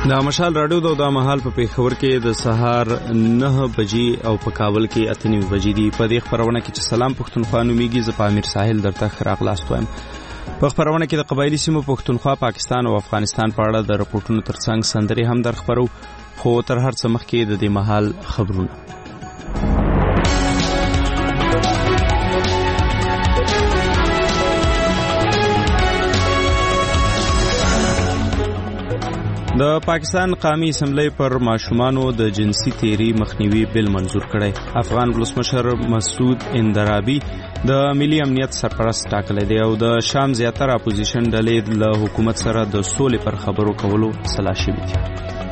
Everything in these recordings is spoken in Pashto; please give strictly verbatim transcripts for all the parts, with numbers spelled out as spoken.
دا مشال راډیو د دا مهال په پیښور کې د سهار نه بجې او په کابل کې اته نیمې بجې دي. په دې خبرونه کې چې سلام پښتونخوا نومیږي، زه په امیر ساحل درته ښه راغلاست وایم. په خبرونه کې د قبایلي سیمو پښتونخوا، پاکستان او افغانستان په اړه د رپورټونو ترڅنګ سندرې هم در خبرو، خو تر هر څه مخکې د دې مهال خبرونه. د پاکستان قومي اسمبلی پر ماشومانو د جنسي تیری مخنیوي بل منظور کړی. افغان ولسمشر مسعود اندرابي د ملي امنیت سرپرست ټاکلی دی او د شام زیاتره اپوزیشن ډلې له حکومت سره د سولې پر خبرو کولو سلا شوي دي.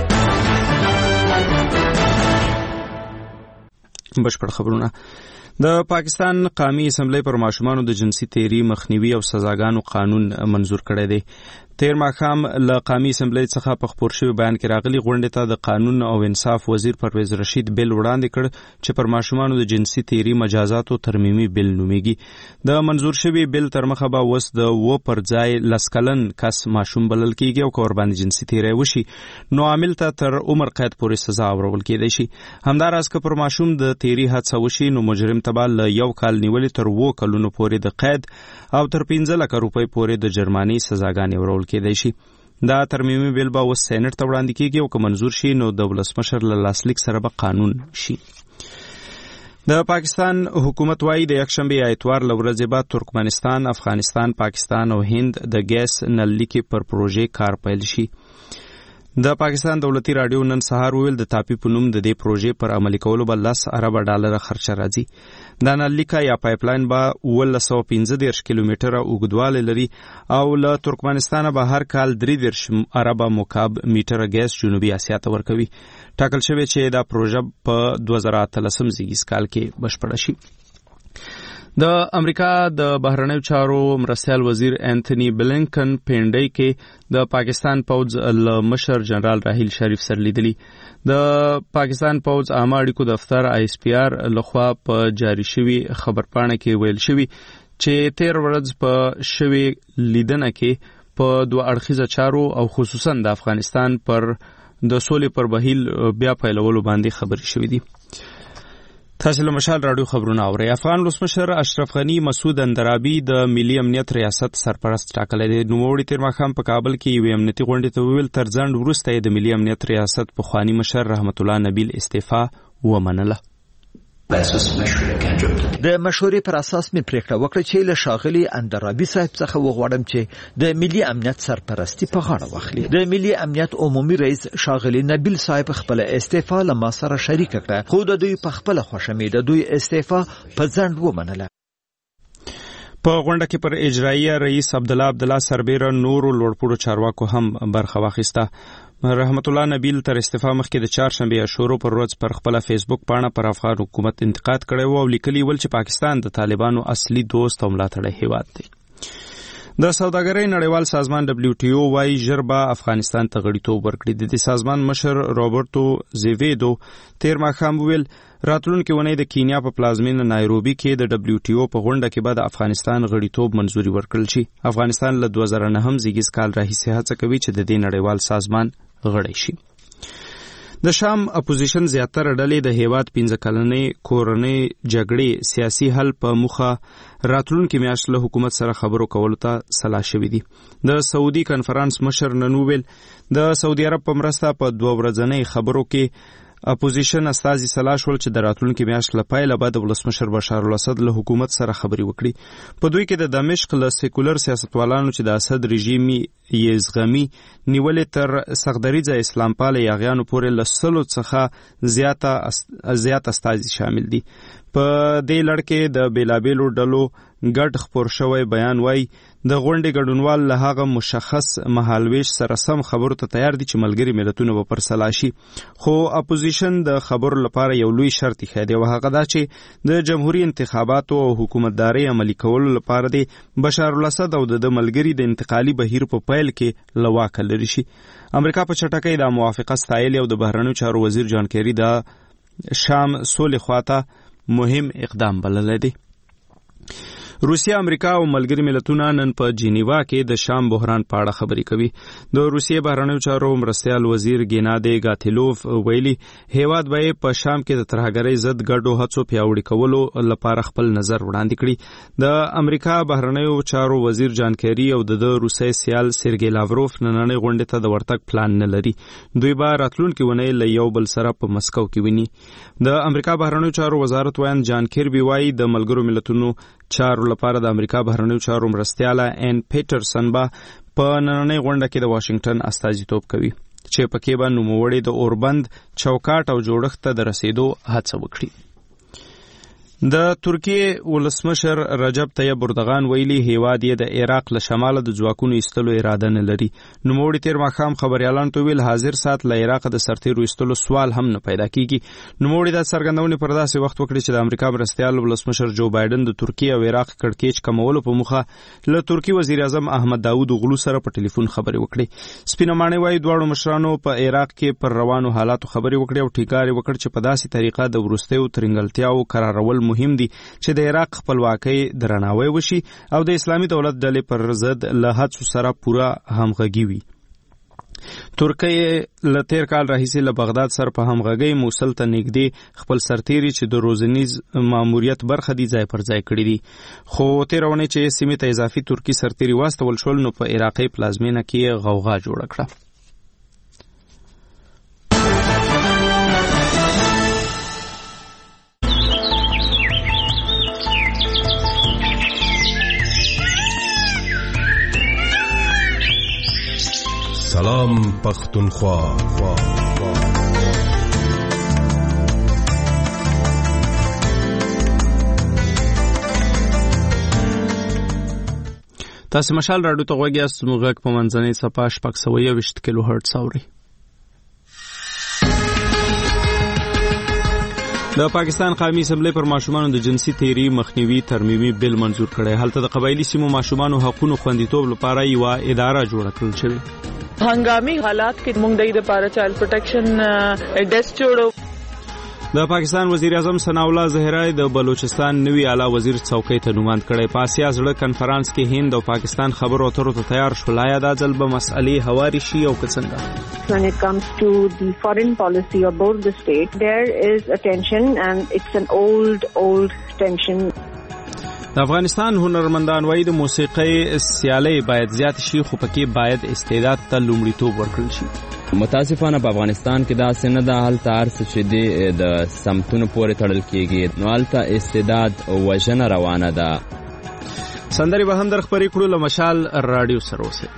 بشپړ خبرونه. د پاکستان قومي اسمبلی پر ماشومانو د جنسي تیری مخنیوي او سزاګانو قانون منظور کړی دی. تیر ماښام له قومي اسمبلی څخه په خپور شوي بیان کې راغلي غونډې ته د قانون او انصاف وزیر پرویز رشید بل وړاندې کړ چې پر ماشومانو د جنسي تیری مجازاتو ترمیمي بل نومیږي. د منظور شوي بل تر مخه به اوس د و پر ځای لس کلن کس ماشوم بلل کیږي او که ورباندې جنسي تیری وشي نو عامل ته تر عمر قید پورې سزا اورول کیدای شي. همداراز که پر ماشوم د تیری حادثه وشي نو مجرم ته به له یو کال نیولې تر اووه کلونو پورې د قید او تر پنځه لکه روپۍ پورې د جرمانۍ سزاګانې اورول کیدای شي. دا ترمیمي بیل به اوس سینټ ته وړاندې کیږي او که منظور شي نو د ولسمشر له لاسلیک سره به قانون شي. د پاکستان حکومت وايي د یکشنبې اتوار له ورځې بعد ترکمنستان، افغانستان، پاکستان او هند د ګیس نل لیکې پر پروژې کار پیل شي. د پاکستان دولتي راډیو نن سهار ویل د تاپی په نوم د دې پروژې پر عملي کولو به لس اربه ډالره خرچه راځي. دا نل لیکه یا پایپلاین به اوولس سوه پنځه دېرش کیلومتره اوږدوالی لري او له ترکمنستانه به هر کال درې دېرش اربه مکعب میټره ګیس جنوبي اسیا ته ورکوي. ټاکل شوی چې دا پروژه په دوه زره اتلسم زیږیز کال کې بشپړه شي. د امریکا د بهرنیو چارو مرستیال وزیر انتونی بلینکن پینډۍ کې د پاکستان پوځ له مشر جنرال راحیل شریف سره لیدلی. د پاکستان پوځ عامه اړیکو دفتر آی اس پی آر لخوا په جاری شوي خبرپاڼه کې ویل شوي چې تیر ورځ په شوي لیدنه کې په دوه اړخیزه چارو او خصوصا د افغانستان پر د سولې پر بهیل بیا پیلولو باندې خبرې شوي دي. تاسو له مشال راډیو خبرونه اورئ. افغان ولسمشر اشرف غنی مسعود اندرابي د ملي امنیت ریاست سرپرست ټاکلی دی. نوموړي تیر ماښام په کابل کې یوې امنیتي غونډې ته وویل تر ځنډ وروسته یې د ملي امنیت ریاست پخواني مشر رحمت الله نبیل استعفا ومنله. د مشورې پر اساس مې پریکړه وکړه چې له ښاغلي اندرابي صاحب څخه وغواړم چې د ملي امنیت سرپرستی په غاړه واخلي. د ملي امنیت عمومي رئیس ښاغلي نبیل صاحب خپل استعفا له ما سره شریک کړه، خو د دوی په خپل خوښه مې د دوی استعفا په ځنډ ومنله. په غونډه کې پر اجرایي رئیس عبدالله عبدالله سربیره نورو لوړپوړو چارواکو هم برخه واخیسته. رحمت الله نبیل تر استعفا مخکې د چهارشنبې عاشورو پر ورځ پر خپله فیسبوک پاڼه پر افغان حکومت انتقاد کړی و او لیکلي ول چې پاکستان د طالبانو اصلي دوست او ملاتړی هیواد دی. د سوداګرۍ نړیوال سازمان دبلیو ټي او وايي ژر به افغانستان ته غړیتوب ورکړي. د دې سازمان مشر روبرټو زیویدو تیر ماښام وویل راتلونکې اونۍ د کینیا په پلازمینه نایروبي کې د دبلیو ټي او په غونډه کې به د افغانستان غړیتوب منظوري ورکړل شي. افغانستان له دوه زره نهم زیږیز کال راهیسې هڅه کوي چې د دې نړیوال سازمان غړی شي. د شام اپوزیشن زیاتره ډلې د هیواد پنځه کلنې کورنۍ جګړې سیاسي حل په موخه راتلونکي میاشت له حکومت سره خبرو کولو ته سلا شوي دي. د سعودي کنفرانس مشر نن وویل د سعودي عرب په مرسته په دوه ورځنۍ خبرو کې اپوزیشن استازي سلا شول چې د راتلونکي میاشت له پیله به د ولسمشر بشار الاسد له حکومت سره خبرې وکړي. په دوی کې د دمشق له سیکولر سیاستوالانو چې د اسد رژیم یې زغمي نیولې تر سخدریځه اسلام پاله یاغیانو پورې له سلو څخه زیاته زیات استازي شامل دي. په دې لړ کې د بیلابیلو ډلو ګډ خپور شوی بیان وایي د غونډې ګډونوال له هغه مشخص مهالویش سره سم خبرو ته تیار دي چې ملګري ملتونه به پر سلا شي، خو اپوزیشن د خبرو لپاره یو لوی شرط ایښی دی او هغه دا چې د جمهوري انتخاباتو او حکومتدارۍ عملي کولو لپاره دی بشار الاسد او د ملګري د انتقالي بهیر په پیل کې له واکه لرې شي. امریکا په چټکۍ دا موافقه ستایلې او د بهرنیو چارو وزیر جان کیری د شام سولې خواته مهم اقدام بللی دی. روسیا، امریکا او ملګري ملتونه نن په جنیوا کې د شام بحران په اړه خبرې کوي. د روسیې بهرنیو چارو مرستیال وزیر ګینادی ګاتیلوف ویلي هیواد به په شام کې د ترهګرۍ ضد ګډو هڅو پیاوړي کولو لپاره خپل نظر وړاندې کړي. د امریکا بهرنیو چارو وزیر جان کیری او د روسي سیال سرګی لاوروف نننۍ غونډې ته د ورتګ پلان نه لري. دوی به راتلونکي ونې له یو بل سره په مسکو کې ویني. د امریکا بهرنیو چارو وزارت وایي جان کیربي وایي د ملګرو ملتونو چارو لپاره د امریکا بهرنیو چارو مرستیاله ان پیټرسن به په نننۍ غونډه کې د واشنگټن استازیتوب کوي چې پکې به نوموړي د اوربند چوکاټ او جوړښت ته د رسیدو هڅه وکړي. د ترکیې ولسمشر رجب طیب اردوغان ویلي هیواد یې د عراق له شماله د ځواکونو ایستلو اراده نه لري. نوموړي تیر ماښام خبريالانو ته ویل حاضر سات له عراق د سرتیرو ایستلو سوال هم نه پیدا کیږي. نوموړي د څرګندونې پر داسې وخت وکړي چې د امریکا مرستیال ولسمشر جو بایدن د ترکیې او عراق کړکېچ کمولو په موخه له ترکیې وزیر اعظم احمد داوود اوغلو سره په ټلیفون خبرې وکړي. سپینه ماڼۍ وایي دواړو مشرانو په عراق کې پر روانو حالاتو خبرې وکړي او ټینګار وکړ چې په داسې طریقه د وروستیو ترنګلتیاو قرارول مهم دي چې د عراق خپلواکۍ درناوی وشي او د اسلامي دولت ډلې پر ضد له هڅو سره پوره همغږي وي. ترکیه له تیر کال راهیسې له بغداد سره په همغږۍ موصل ته نږدې خپل سرتیري چې د روزنیز ماموریت برخه دي ځای پر ځای کړي دي. خو تیر اونۍ چې سیمې ته اضافي ترکی سرتیري واستول شول نو په عراقي پلازمینه کې غوغا جوړه کړه. سلام پختونخوا. تاسو مشال راډیو ته غوږی یاست. موږ په منځنۍ صفحه شپږ سوه یوویشت کیلو هرټز اورئ. د پاکستان قومي اسمبلی پر ماشومانو د جنسي تیری مخنیوي ترمیمي بل منظور کړی. هلته د قبایلی سیمو ماشومانو حقوقو خوندیتوب لپاره یو اداره جوړه کړل شوې. هنګامي حالات کې موږ د لپاره چایلډ پروټیکشن ډیسک جوړو. د پاکستان وزیر اعظم ثناء الله ظاهری د بلوچستان نوی اعلی وزیر څوکۍ ته نوماند کړی. په آسیا زړه کنفرانس کې هند او پاکستان خبرو اترو ته تیار شول. آیا دا ځل به مسئلې هواري شي او که څنګه؟ When it comes to the foreign policy of both the states, there is a tension and it's an old, old tension. د افغانستان هنرمندان وایي د موسیقۍ سیالۍ باید زیات شي خو پکې باید استعداد ته لومړیتوب ورکړل شي. متاسفانه په افغانستان کې داسې نه ده. هلته هر څه چې د سمتونو پورې تړل کېږي نو هلته استعداد وژنه روانه ده. سندرې به هم در خپرې کړو. له مشال راډیو سره اوسئ.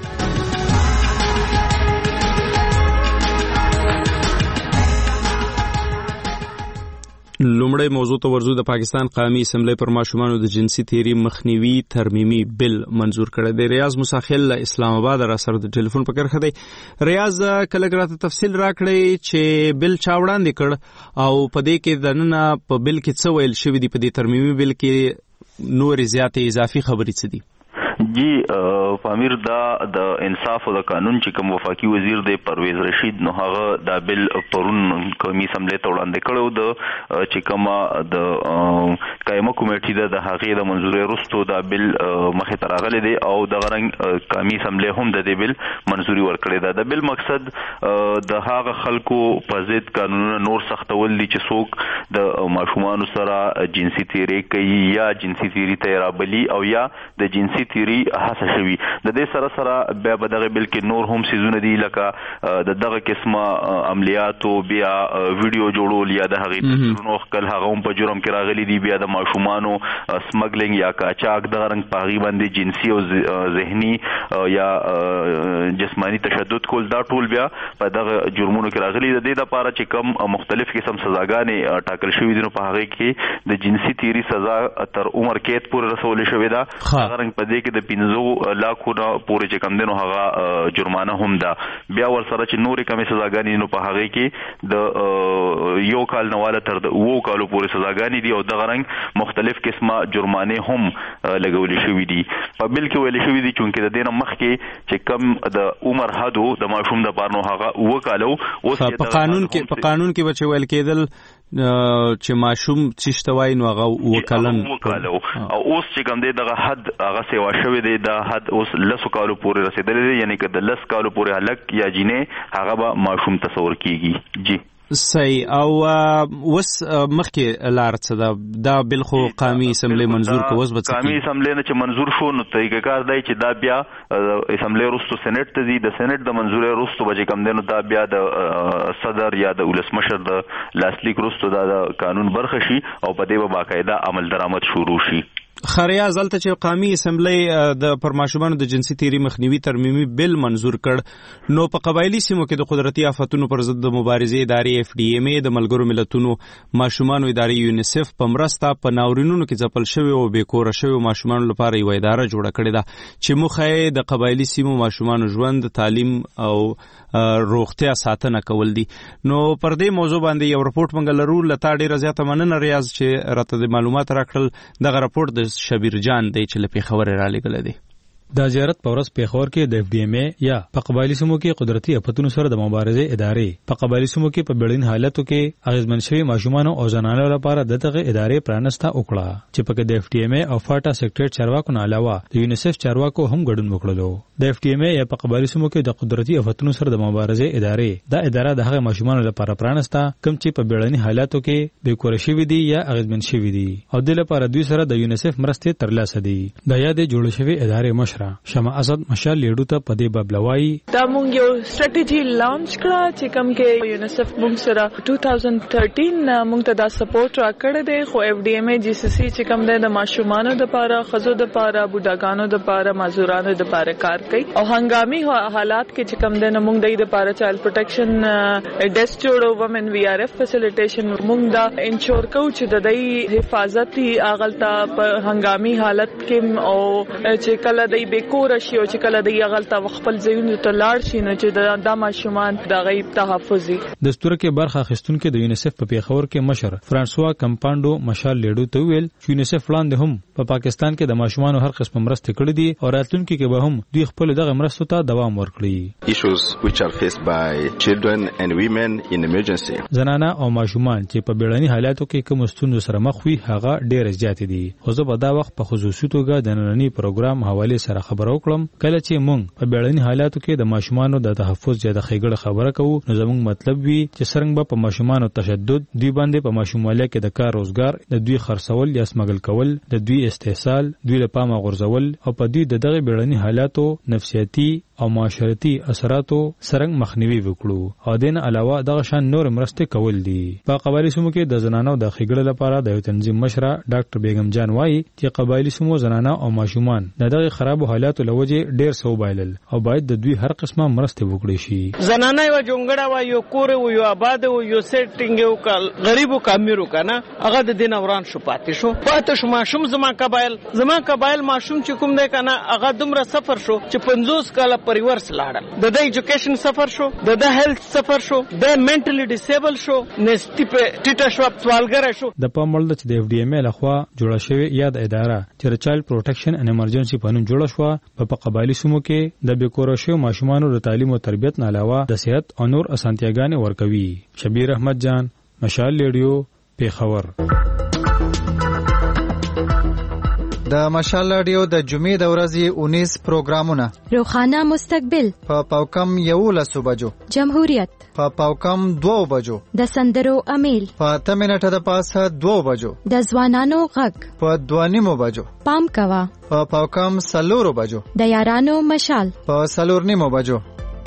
لومړی موضوع ته ورځو. د پاکستان قومي اسمبلی پر ماشومانو د جنسي تیری مخنیوي ترمیمي بل منظور کړی دی. ریاض مساخل اسلام آباد را سره د ټلیفون په کرخه دی. ریاض کله راته تفصیل راکړی چې بل چا وړاندې کړ او په دې کې د نن په بل کې څه ویل شوی دی؟ په دې ترمیمي بل کې نور زیاتې اضافي خبرې څه دي؟ جی پامیر دا د انصاف او د قانون چې کوم وفاقي وزیر دی پرویز رشید نو هغه دا بل پرون قومي اسمبلی ته وړاندې کړو. د چې کوم د قائمه کمیټې د هغې د منځوري وروسته دا بل مخې ته راغلی دی او دغه رنګ قومي اسمبلی هم د دې بل منځوري ورکړې ده. د بل مقصد د هغه خلکو په ضد قانونونه نور سختول دي چې څوک د ماشومانو سره جنسي تیری کوي یا جنسي تیری ته رابلي او یا د جنسي تیری هڅه شوي. د دې سره سره بیا به دغه بل کې نور هم سیزونه دي لکه د دغه قسمه عملیاتو بیا ویډیو جوړول یا د هغې تصویرونو اخیستل هغه هم په جرم کې راغلي دي. بیا د ماشومانو سمګلینګ یا قاچاق دغه رنګ په هغې باندې جنسي او ذهني یا جسماني تشدد کول دا ټول بیا په دغه جرمونو کې راغلي. د دې دپاره چې کوم مختلف قسم سزاګانې ټاکل شوي دي نو په هغې کې د جنسي تیري سزا تر عمر قید پورې رسولې شوې ده. هغه رنګ په دې کې د پنځو لاکونه پورې چې کم دی نو هغه جرمانه هم ده. بیا ورسره چې نورې کمې سزاګانې نو په هغې کې د یو کال نه واله تر د اوو کالو پورې سزاګانې دي او دغه رنګ مختلف قسمه جرمانې هم لګولې شوي دي. په بل کې ویلې شوي دي چونکې د دې نه مخکې چې کم د عمر حد د ماشوم دپاره نو هغه اووه کاله. اوس په قانون کې په قانون کې به چې ویل کېدل چې ماشوم چشتوای نو هغه وکلن وکالو او اوس چې کوم دی دغه حد هغه سیوا شوی دی د حد اوس لسو کالو پورې رسیدلی دی، یعنی که د لس کالو پورې هلک یا جینې هغه به ماشوم تصور کیږي. جی صحیح. او وس مخکې لار څه ده دا بل خو قومي اسمبلی منظور کو وس بچ قومي اسمبلی نه چې منظور شو نو طریقه کار دی چې دا بیا اسمبلی رستو سېنات ته ځي، د سېنات د منظور رستو به کم دی نو دا بیا د صدر یا د ولسمشر د لاسلیک رستو دا د قانون برخه شي او په دې به باقاعده عمل درآمد شروع شي. خریا زلته چې قومي اسمبلی د پرماشومانو د جنسي تیری مخنیوي ترمیمي بل منظور کړ، نو په قبایلی سیمو کې د قدرتي آفتونو پر ضد د مبارزې ادارې اف ډي ایم ای د ملګرو ملتونو ماشومانو ادارې یونیسف په مرسته په ناورینونو کې ځپل شوی او بیکوره شوی ماشومانو لپاره یو اداره جوړه کړې ده چې مخه یې د قبایلی سیمو ماشومانو ژوند، تعلیم او روغتیا ساتنه کول دي. نو پر دې موضوع باندې یو رپورټ منګ لرو، لتا ډیره زیاته مننه ریاض چې راته د معلومات راکړل. دغه رپورټ د شبیر جان دی چې لپاره خبره را لګل دي. د زیارت پورس پیښور کې د اف ډي ایم ای یا په قبایلی سیمو کې قدرتي آفتونو سره د مبارزې ادارې په قبایلی سیمو کې په بیړني حالاتو کې اغیزمن شوي ماشومان او زنانو لپاره دغه ادارې پرانسته وکړه چې په د اف ډي ایم ای او فاټا سیکریټریټ چارواکو نه علاوه د یونیسف چارواکو هم ګډون وکړلو. د اف ډي ایم ای یا په قبایلی سیمو کې د قدرتي آفتونو سره د مبارزې ادارې دا اداره د هغه ماشومان لپاره پرانسته کوم چې په بیړني حالاتو کې بیکور شوي دي یا اغیزمن شوي دي او د لپاره دوی سره د یونیسف مرستې ترلاسه دي. د یادې جوړ شوی ادارې مشره شمع اسد مشال لیډو ته په دې بابلوي دا مونږ یو سټریټجی لانچ کړه چې کوم کې یونیسف مونږ سره two thousand thirteen مونږ ته دا سپورټ راکړی دی، خو اف ډي ایم ای جی سی سی چې کوم دی د ماشومانو د لپاره، خزو د لپاره، بوډاګانو د لپاره، معذورانو د لپاره کار کوي او هنګامي حالات کې چې کوم دی نو مونږ د لپاره چایلډ پروټیکشن ډیسک جوړو، ومن وی آر اف فیسیلیټیشن مونږ دا انشور کوو چې د دې حفاظتي اغلطه په هنګامي حالت کې او چې کله د بیکور شي او چې کله د یغلطه خپل ځایونو ته لاړ شي نو چې د ماشومان د غیب تحفظي. د ستوره کې برخه اخیستونکو د یونیسف په پیښور کې مشر فرانسوا کمپاندو مشال لیډو ته ویل چې یونیسف وړاندې هم په پاکستان کې د ماشومانو هر قسم مرسته کړې دي او راتلونکي کې به هم دوی خپل دغه مرستو ته دوام ورکړي. issues which are faced by children and women in emergency. زنانه او ماشومان چې په بیړني حالاتو کې کوم ستونزو سره مخ وي هغه ډېر زیات دي. خو زه په دا وخت په خصوصي توګه د نننی پروګرام حواله سره خبرو کړم کله چې مونږ په بیړني حالاتو کې د ماشومانو د تحفظ یا د ښېګړې خبره کوو نو زموږ مطلب وي چې څنګه به په ماشومانو تشدد، دوی باندې په ماشوموالي کې د کار روزګار، د دوی خرڅول یا سمګل کول، د دوی استحصال، دوی له پامه غورځول او په دوی د دغه بیړني حالاتو نفسیاتي او معاشرتي اثراتو څنګه مخنیوي وکړو او دین علاوه دغه شان نور مرسته کول دي. په قبایلی سیمو کې د زنانو د ښېګړې لپاره د یو تنظیم مشره ډاکټر بیگم جان وایي چې قبایلی سیمو زنانه او ماشومان د دغه خراب حالاتو لوجه ډېر سو بایلل او باید د دوی هر قسمه مرسته وکړي شي. زنانه یو جونګړه و یو کور و یو آباد و یو سیټینګ یو کال غریبو کامیرو کنه هغه د دین اوران شو پاتې شو پاتې شو ماشوم زما قبایل زما قبایل ماشوم چې کوم دی کنه هغه دومره سفر شو چې پنځوس کاله پریورس لاړل، د د ایجوکیشن سفر شو، د د هیلث سفر شو، د منټلی ډیسیبل شو، نستی په ټیټه شو، سوالګر شو. د پامل د د اف ډي ایم ای لخوا جوړه شوې یاد اداره چې چایلډ پروټیکشن ان ایمرجنسي په نوم جوړه شو په قبایلی سیمو کې د بیکور شویو ماشومانو د تعلیم او تربیت نه علاوه د صحت او نور اسانتیاګانې ورکوي. شبیر احمد جان، مشال لیډیو، پیښور. د مشال رادیو د جمعې د ورځې اونیس پروګرامونه: روخانه مستقبل په پاوکم یولس بجو، جمهوریت په پاوکم دو بجو، د سندرو امیل په اته منټه د پاسه دو بجو، د ځوانانو غږ په دوه نیمو بجو، پام کوا په پاوکم سلورو بجو، د یارانو مشال په سلور نیمو بجو.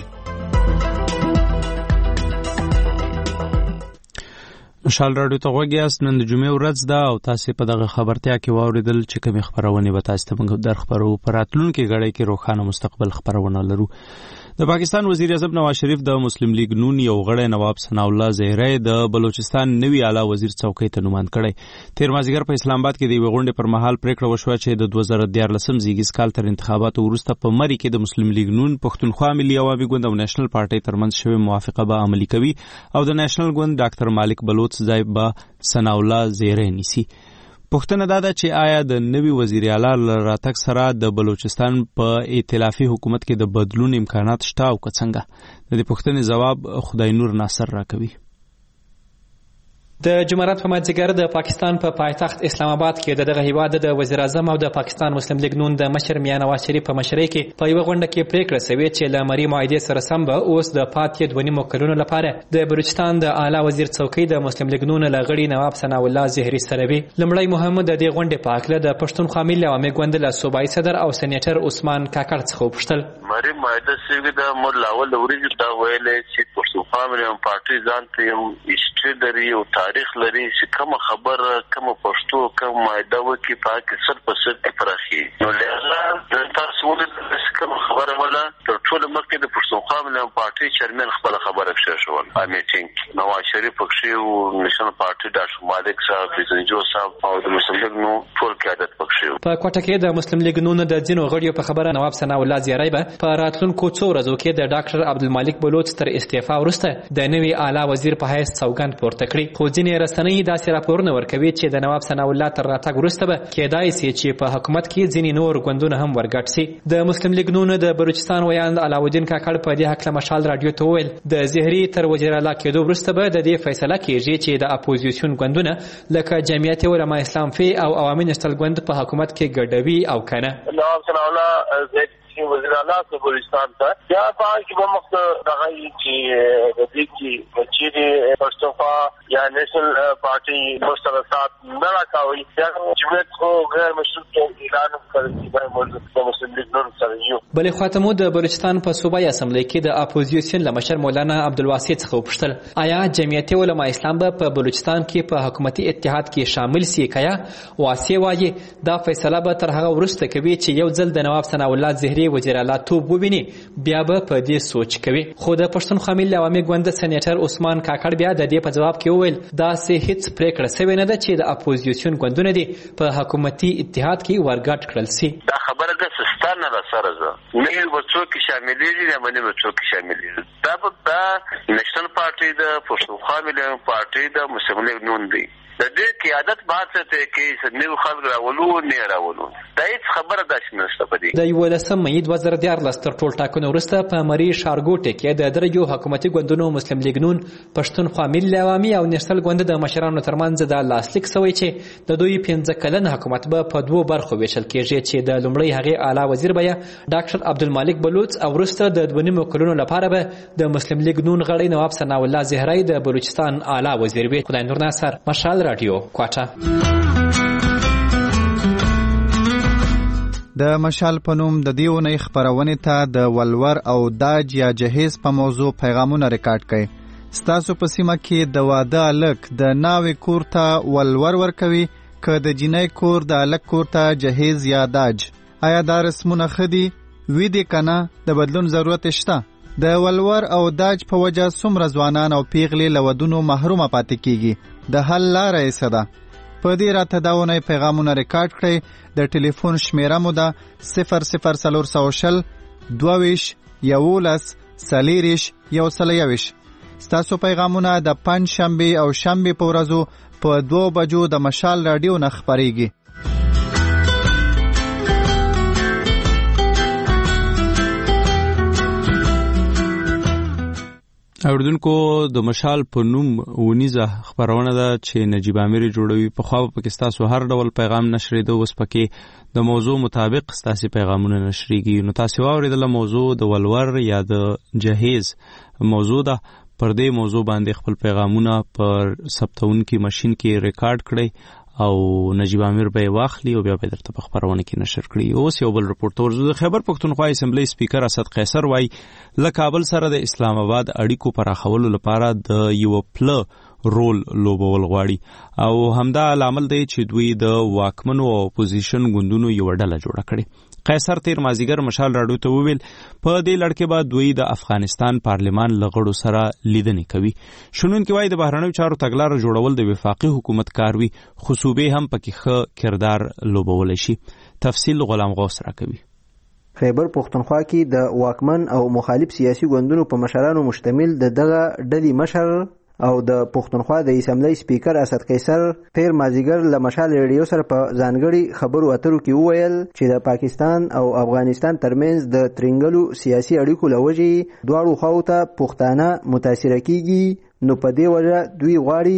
مشال رادیو ته غوږیاست. نن د جمعې ورځ ده او تاسو په دغه خبرتیا کې واوریدل چې کومې خبرونه به تاسو ته موږ در خبرو پر راتلونکي غړي کې روښانه مستقبل خبرونه لرو. د پاکستان وزیر اعظم نواز شریف د مسلم لیگ نون یو غړی نواب ثناء الله زهری د بلوچستان نوی اعلی وزیر څوکۍ ته نوماند کړی. تیر مازیګر په اسلام آباد کې د یوې غونډې پر مهال پریکړه وشوه چې د دوه زره دیارلسم زیږیز کال تر انتخاباتو وروسته په مری کې د مسلم لیگ نون، پښتونخوا ملي عوامي ګوند او نېشنل پارټي ترمنځ شوې موافقه به عملي کوي او د نېشنل ګوند ډاکټر مالک بلوچ ځای به ثناء الله زهری نیسي. پوښتنه دا ده چې آیا د نوي وزیر اعلی له راتګ سره د بلوچستان په ائتلافي حکومت کې د بدلون امکانات شته او که څنګه؟ د دې پوښتنې ځواب خدای نور ناصر راکوي. د جمعرات په مازیګر د پاکستان په پایتخت اسلام آباد کې د دغه هیواد د وزیر اعظم او د پاکستان مسلم لیگ نون د مشر میاں نواز شریف په مشرۍ کې په یوه غونډه کې پریکړه شوې چې له مری معاهدې سره سم به اوس د پاتې دوه نیمو کلونو لپاره د بلوچستان د اعلی وزیر څوکۍ د مسلم لیگ نون له غړي نواب ثناء الله زهري سره وي. لومړی مهم د دې غونډې په هکله د پښتونخوا ملي عوامي ګوند له صوبایي صدر او سېنیټر عثمان کاکړ څخه وپوښتل مری معاهده چې د مول اول ورځ دا ویلې چې پښتونخوا ملي پارټي ځان ته یو هیستوري لري او تاریخ لري چې کوم خبر کوم پښتو کوم معاهده وکي په کې سر په سر کې پراخي نو لهدا د تاسو ولې کوم خبره ولا تر ټولو مخکې د پښتونخوا ملي پارټي چیرمن خپل خبره کړې شو ا میټینګ نواز شریف پکښې او نشنل پارټي د مالک صاحب فیزنجو صاحب او د مسلم لیگ نو ټول قیادت پکښې په کوټه کې د مسلم لیگ نون د ځینو غړیو په خبره نواب ثناء الله زیری به په راتلونکو څو ورځو کې د ډاکټر عبدالمالک بلوچ تر استعفا وروسته د نوي اعلی وزیر په حیث سوګند پورته کړي خو ځینې رسنۍ داسې راپورونه ورکوي چې د نواب ثناء الله تر راتګ وروسته به کېدای سي چې په حکومت کې ځینې نور ګوندونه هم ورګډ سي. د مسلم لیگ نون د بلوچستان ویاند علاودین کاکړ په دې هکله مشال رادیو ته وویل د زهري تر وزیر اعلی کېدو وروسته به د دې فیصله کېږي چې د اپوزیسیون ګوندونه لکه جمعیت علما اسلام فی او عوامي نشتل ګوند په حکومت کې ګډوي او کنه. نواب ثناء الله وزیر اعلی د بلوچستان ته یا په کې به مخ دغه چې د دې کې چې پښتونخوا یا نېشنل پارټي مشترک سات نه راکاوي یا جمعیت خو غیر مشروط اعلان کړی دی د مسلم لیگ نون سره یو. بلې خواته مو د بلوچستان په صوبایي اسمبلی کې د اپوزیسیون له مشر مولانا عبدالواسع څخه وپوښتل آیا جمعیت علما اسلام به په بلوچستان کې په حکومتي اتحاد کې شامل سي کیا واسع وایي دا فیصله به تر هغه وروسته کوي چې یو ځل د نواب ثناء الله زهري وزیر اعلی توب وویني بیا به په دې سوچ کوي. خو د پښتونخوا ملي عوامي ګوند سېنیټر عثمان کاکړ بیا د دې په جواب کې وویل داسې هیڅ پریکړه شوې نه ده چې د اپوزیسیون ګوندونه دي په حکومتي اتحاد کې ورګډ کړل سي. دا خبره د سستان نه سره ده نه یو څوک شاملېږي نه باندې څوک شاملېږي دا په دا نېشنل پارټي د پښتونخوا ملي پارټي د مسلم لیگ نون دی د دې قیادت بحث ته کې نو خلک راولو نه راولو دا هیڅ خبره داسې نشته پدې. د یولسم مې دوه زره دیارلس تر ټول ټاکنو وروسته په مری ښارګوټي کې د درجو حکومتي ګوندونو مسلم لیگ نون پښتونخوا ملي عوامي او نېشنل ګوند د مشرانو ترمنځ د لاسلیک شوی چې د دوی پنځه کلن حکومت به په دوو برخو ویشل کېږي چې د لومړی هغې اعلی وزیر به ډاکټر عبدالمالک بلوچ او وروسته د دوه نیمو کلونو لپاره به د مسلم لیگ نون غړی نواب ثناء الله زهري د بلوچستان اعلی وزیر وي. خدای نور ناصر مشال رادیو کوټه. د مشال په نوم د دې اونۍ خپرونې ته د ولور او داج یا جهیز په موضوع پیغامونه ریکارډ کړئ. ستاسو په سیمه کې د واده هلک د ناوې کور ته ولور ورکوي که د جینۍ کور د هلک کور ته جهیز یا داج؟ آیا دا رسمونه ښه دي وي دي که نه؟ د بدلون ضرورت شته؟ د ولور او داج په وجه څومره ځوانان او پیغلې له ودونو محرومه پاتې کیږي؟ د حل لاره یې څه ده؟ په دې راته دا اونۍ پیغامونه ریکارډ کړئ. د ټلیفون شمیره مو ده صفر صفر څلور سوه شل دوه ویشت یولس څلېرویشت یو سل یوویشت. ستاسو پیغامونه د پنج شنبې او شنبې په ورځو په دوو بجو د مشال راډیو نه خپریږي. اوریدونکو د مشال په نوم ونیزه خبرونه ده چې نجیب امیر جوړوي. په خوا په کې ستاسو هر ډول پیغام نشریده اوس پکې د موضوع مطابق ستاسو پیغامونه نشریږي. نو تاسو واوریدله موضوع د ولور یا د جهیز موضوع ده. پر دې موضوع باندې خپل پیغامونه پر ثبتونکي ماشين کې ریکارډ کړئ او نجیب امیر به واخلي او بیا به درته په خبرونه کې نشر کړي. اوس یو بل رپورټ ورزو د خیبر پښتونخوا اسمبلی سپیکر اسد قیصر وای له کابل سره د اسلام آباد اړیکو پراخولو لپاره د یو پل رول لوبول غواړي او همدا لامل دی چې دوی د واکمنو او اپوزیشن ګوندونو یو ډله جوړه کړي. قیصر تیر مازیګر مشال راډیو ته وویل په دې لړ کې به دوی د افغانستان پارلمان له غړو سره لیدنې کوي. شنونکي وایي د بهرنیو چارو تګلاره جوړول د وفاقي حکومت کار وي خو صوبې هم پکې ښه کردار لوبولی شي. تفصیل غلام غوث راکوي. خیبر پښتونخوا کې د واکمن او مخالف سیاسي ګوندونو په مشرانو مشتمل د دغه ډلې مشر او د پښتونخوا د اسمبلی سپیکر اسد قیصر تیر مازیګر له مشال ریډیو سره په ځانګړي خبرو اترو کې وویل چې د پاکستان او افغانستان ترمنځ د ترنګلو سیاسي اړیکو له وجې دواړو خواو ته پښتانه متاثره کیږي. نو په دې وجه دوی غواړي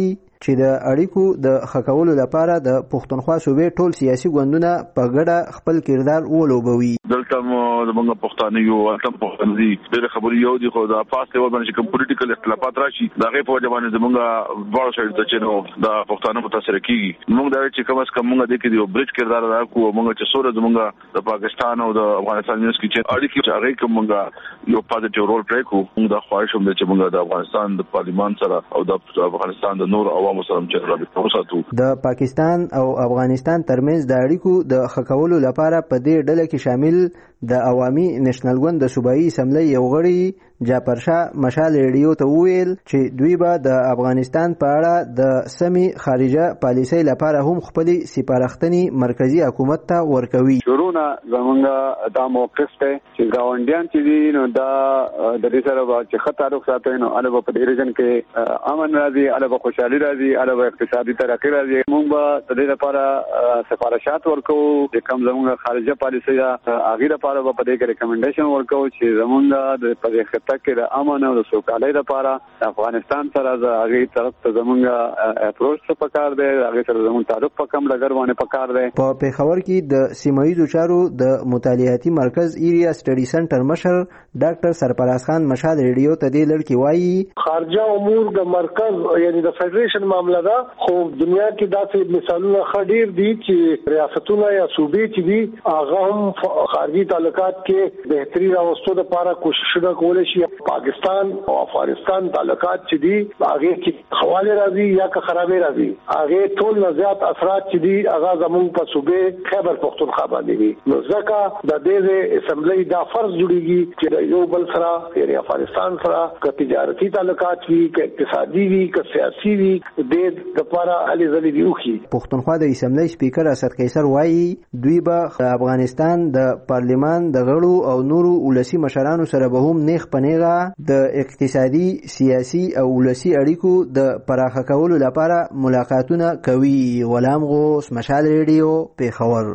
چې د اړیکو د ښه کولو لپاره د پښتونخوا صوبې ټول سیاسي ګوندونه په ګډه خپل کردار ولوبوي. دلته موږ پښتانه یو اتم پښتون دي د خبرې یو دي خو دا پاس ته باندې کوم پولیټیکل اختلافات راشي دا غي په وجه باندې موږ ډول شي چې نو د پښتانه متاثر کیږي. موږ دا چې کوم اس کوم موږ د کې یو برج کردار ادا کوو. موږ چې سوره زموږ د پاکستان او د افغانستان مینس کې چې اړیکې چې هغه کوم موږ یو پازیټیو رول پلی کوو. موږ د خواهش هم چې موږ د افغانستان د پارلیمان سره او د افغانستان د نور عوامو سره چې رابطه وساتو. د پاکستان او افغانستان ترمنځ د اړیکو د ښه کولو لپاره په دې ډله کې شامل د عوامي نېشنل ګوند د صوبایي اسمبلی یو غړي جعفرشاه مشال ریډیو ته وویل چې دوی به د افغانستان په اړه د سمې خارجه پالیسۍ لپاره هم خپلې سپارښتنې مرکزي حکومت ته ورکوي. شروعنا زمونږ دا موقف دی چې ګاونډیان چې دي نو دا د دې سره چې ښه تعلق ساتي نو هلته په دې ریجن کې امن راځي، هلته خوشحالي راځي، هلته اقتصادي ترقي راځي. موږ به د دې لپاره سفارشات ورکوو چې کوم زمونږ خارجه پالیسۍ ده هغې لپاره به په دې کې ریکمنډیشن ورکوو چې زمونږ د په دې خطه کې د امن او د سوکالۍ لپاره افغانستان سره د هغې طرف ته زمونږ اپروچ څه پکار دی، هغې سره زمونږ تعلق په کم ډګر باندې پکار دی. په پېښور کې د سیمه ییزو چارو د مطالعاتي مرکز ایریا سټډي سنټر مشر ډاکټر سرفراز خان مشال ریډیو ته دې لړ کې وایي خارجه امور د مرکز یعنی د فدریشن معامله ده، خو دنیا کې داسې مثالونه ښه ډېر دي چې ریاستونه یا صوبې چې دي هغه هم خارجي تعلقات کې بهتري راوستو لپاره کوششونه کولی شي. پاکستان او افغانستان تعلقات چې دي هغه کې حواله راځي یا که خرابې راځي، هغه ټول نه زیات اثرات چې دي هغه زموږ په صوبې خیبر پختونخوا باندې دي. نو ځکه د دې اسمبلی دا فرض جوړیږي چې یو بل سره یعنی افغانستان سره که تجارتي تعلقات وي، که اقتصادي وي، که سیاسي وي، د لپاره علي ځلې دی وکړي. پښتونخوا د اسمبلی سپیکر اسد قیصر وایي دوی به د افغانستان د پارلیمان د غړو او نورو ولسی مشرانو سره به هم نیغ په نیغه د اقتصادي، سیاسي او ولسی اړیکو د پراخه کولو لپاره ملاقاتونه کوي. غلام غوث، مشال ریډیو، پېښور.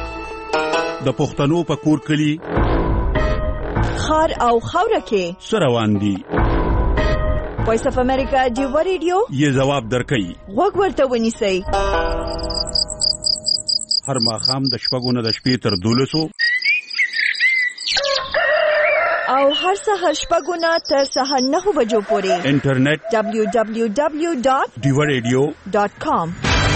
د پښتنو په کور کلی خار او خوره کې سروان دي. وایس اف امریکا ډیو ریډیو یې جواب درکړي. وګ ورته ونیسئ. هر ماښام د شپږو نه د شپې تر دولسو او هر سهار شپږو نه تر سهار نهو بجو پورې انټرنیټ دبلیو دبلیو دبلیو ډاټ ډیو ریډیو ډاټ کام.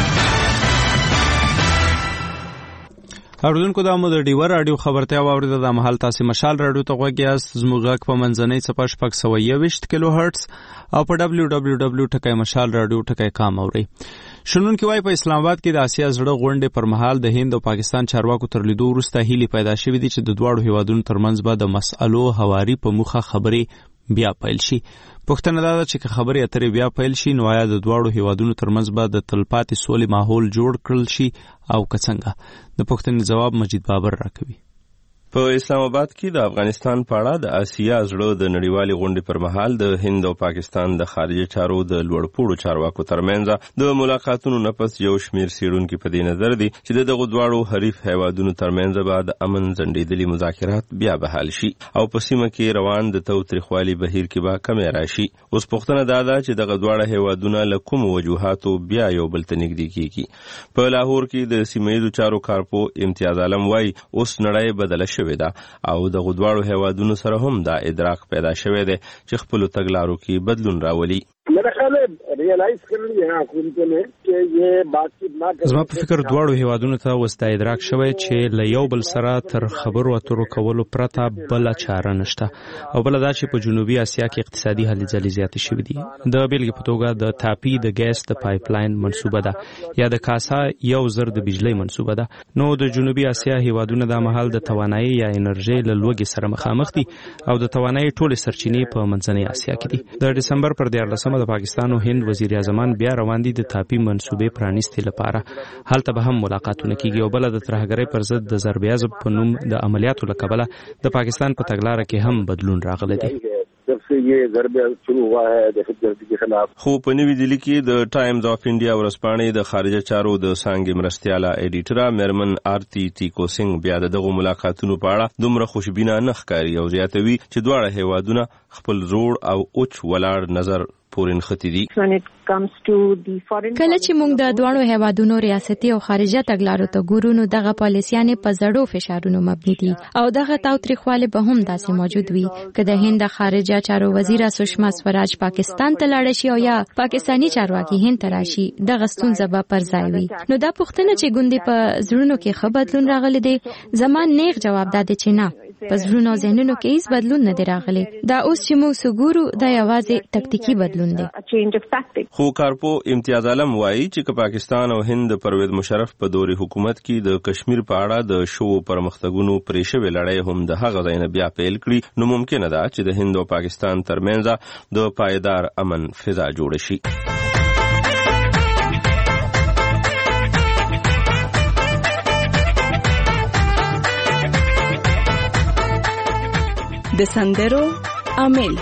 اوردونکو دا مو د ډیو رادیو خبرتیا واوریده. د مهال تاسو مشال رادیو ته غوږی یاست. زموږ غږ په منځنۍ څپه شپږ سوه یوویشت کیلو هرتز او په ډبلیو ډبلیو ډبلیو ټکی مشال رادیو ټکی کام اورئ. شنونکي وایي په اسلام آباد کې د اسیا زړه غونډې پر مهال د هند او پاکستان چارواکو تر لیدو وروسته هیلې پیدا شوې دي چې د دواړو هیوادونو ترمنځ به د مسألو هواري په موخه خبرې بیا پیل شي. پوښتنه دا ده چې که خبرې اترې بیا پیل شي نو آیا د دواړو هیوادونو ترمنځ به د تلپاتې سولې ماحول جوړ کړل شي او که څنګه؟ د پوښتنې ځواب مجید بابر راکوي. په اسلام آباد کې د افغانستان په اړه د اسیا زړه د نړیوالې غونډې پر مهال د هند او پاکستان د خارجه چارو د لوړپوړو چارواکو ترمنځ د ملاقاتونو نه پس یو شمیر څېړونکي په دې نظر دي چې د دغو دواړو حریف هیوادونو ترمنځ به د امن ځنډېدلي مذاکرات بیا بحال شي او په سیمه کې روان د تاوتریخوالي بهیر کې به کمی راشي. اوس پوښتنه دا ده چې دغه دواړه هیوادونه له کومو وجوهاتو بیا یو بل ته نږدې کېږي. په لاهور کې د سیمه ییزو چارو کارپو امتیاز عالم وایي اوس نړۍ بدله شوې ده او د غدواړو هیوادونو سره هم دا ادراک پیدا شوی دی چې خپل تګلارو کې بدلون راولي. میرا خیال ہے ریئلائز کر رہی ہیں حکومتوں نے کہ یہ بات چیت نہ کریں. زما په فکر دواړو هیوادونو ته اوس دا ادراک شوی چې له یو بل سره تر خبرو اترو کولو پرته بل چاره نشته او بل دا چې په جنوبي اسیا کې اقتصادي هلې ځلې زیاتې شوې دي. د بیلګې په توګه د تاپي د ګیس د پایپ لاین منصوبه ده یا د کاسا یو زر د بجلی منصوبه ده. نو د جنوبي اسیا هیوادونه د مهال د توانایي یا انرژي له لوږې سره مخامخ دي او د توانایي ټولې سرچینې په منځنۍ اسیا کې دي. د دسمبر پر دیارلسمه د پاکستان او هند وزیر اعظمان بیا روان دي د تاپي منصوبې پرانیستې لپاره. هلته به هم ملاقاتونه کیږي او بل د ترهګرۍ پر ضد د ضربیازب په نوم د عملیاتو له کبله د پاکستان په تګلاره کې هم بدلون راغلی دی. جب سے یہ ضربہ شروع ہوا ہے دہشتگردی کے خلاف. خو په نوي دلی کې د ټایمز اف انډیا ورځپاڼې د خارجه چارو د څانګې مرستیاله ایډیټره میرمن آرتی تیکو سنگ بیا دغه ملاقاتونو په اړه دومره خوشبینه نه ښکاري او زیاتوي چې دواړه هیوادونه خپل زوړ او اوچ ولاړ نظر پورې نښتي دي. کله چې موږ د دوه هیوادونو ریاستي او خارجه تګلارو ته ګورو نو دغه پالیسیانې په زړو فشارونو مبني دي او دغه تاوتریخوالی به هم داسې موجود وي که د هند خارجه چارو وزیره سشما سوراج پاکستان ته لاړه شي او یا پاکستانی چارواکي هند ته راشي دغه ستونزه به پر ځای وي. نو دا پوښتنه چې ګوندې په زړونو کې ښه بدلون راغلی دی زمان نیغ جواب دا دی چې نه په زړونو ذهنونو کې هیڅ بدلون نه دی راغلی. دا اوس چې موږ سګورو دا یوازې تکتیکي بدلون دی. خو کارپو امتیاز عالم وایي چې که پاکستان او هند پرویز مشرف په دوري حکومت کې د کشمیر په اړه د شوو پرمختګونو پرې شوې لړۍ هم د هغه ځای نه بیا پیل کړي نو ممکنه ده چې د هند او پاکستان ترمنځ د پایدار امن فضا جوړه شي. د سندرو امیل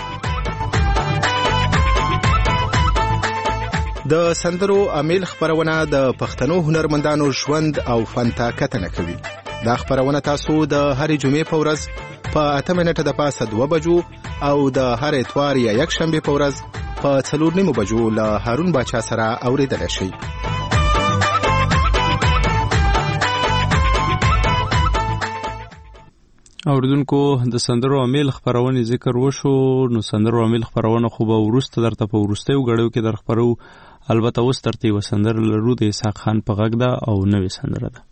د سندرو امیل خبرونه د پښتنو هنرمندانو ژوند او فن ته کتنه کوي. دا خبرونه تاسو د هرې جمعې په ورځ په اته منټه د پاسه دوه بجو او د هر اتوار یا یک شنبه په ورځ په څلور نیمو بجو له هارون باچا سره اوریدلی شئ. اوریدونکو د سندرو امیل خبرونه ذکر وشو نو سندرو امیل خبرونه خو به ورسته درته په ورسته وګړو کې در خبرو البته اوس ترتیب سندر لرو د اسحاق خان په غږ ده او نوې سندره ده.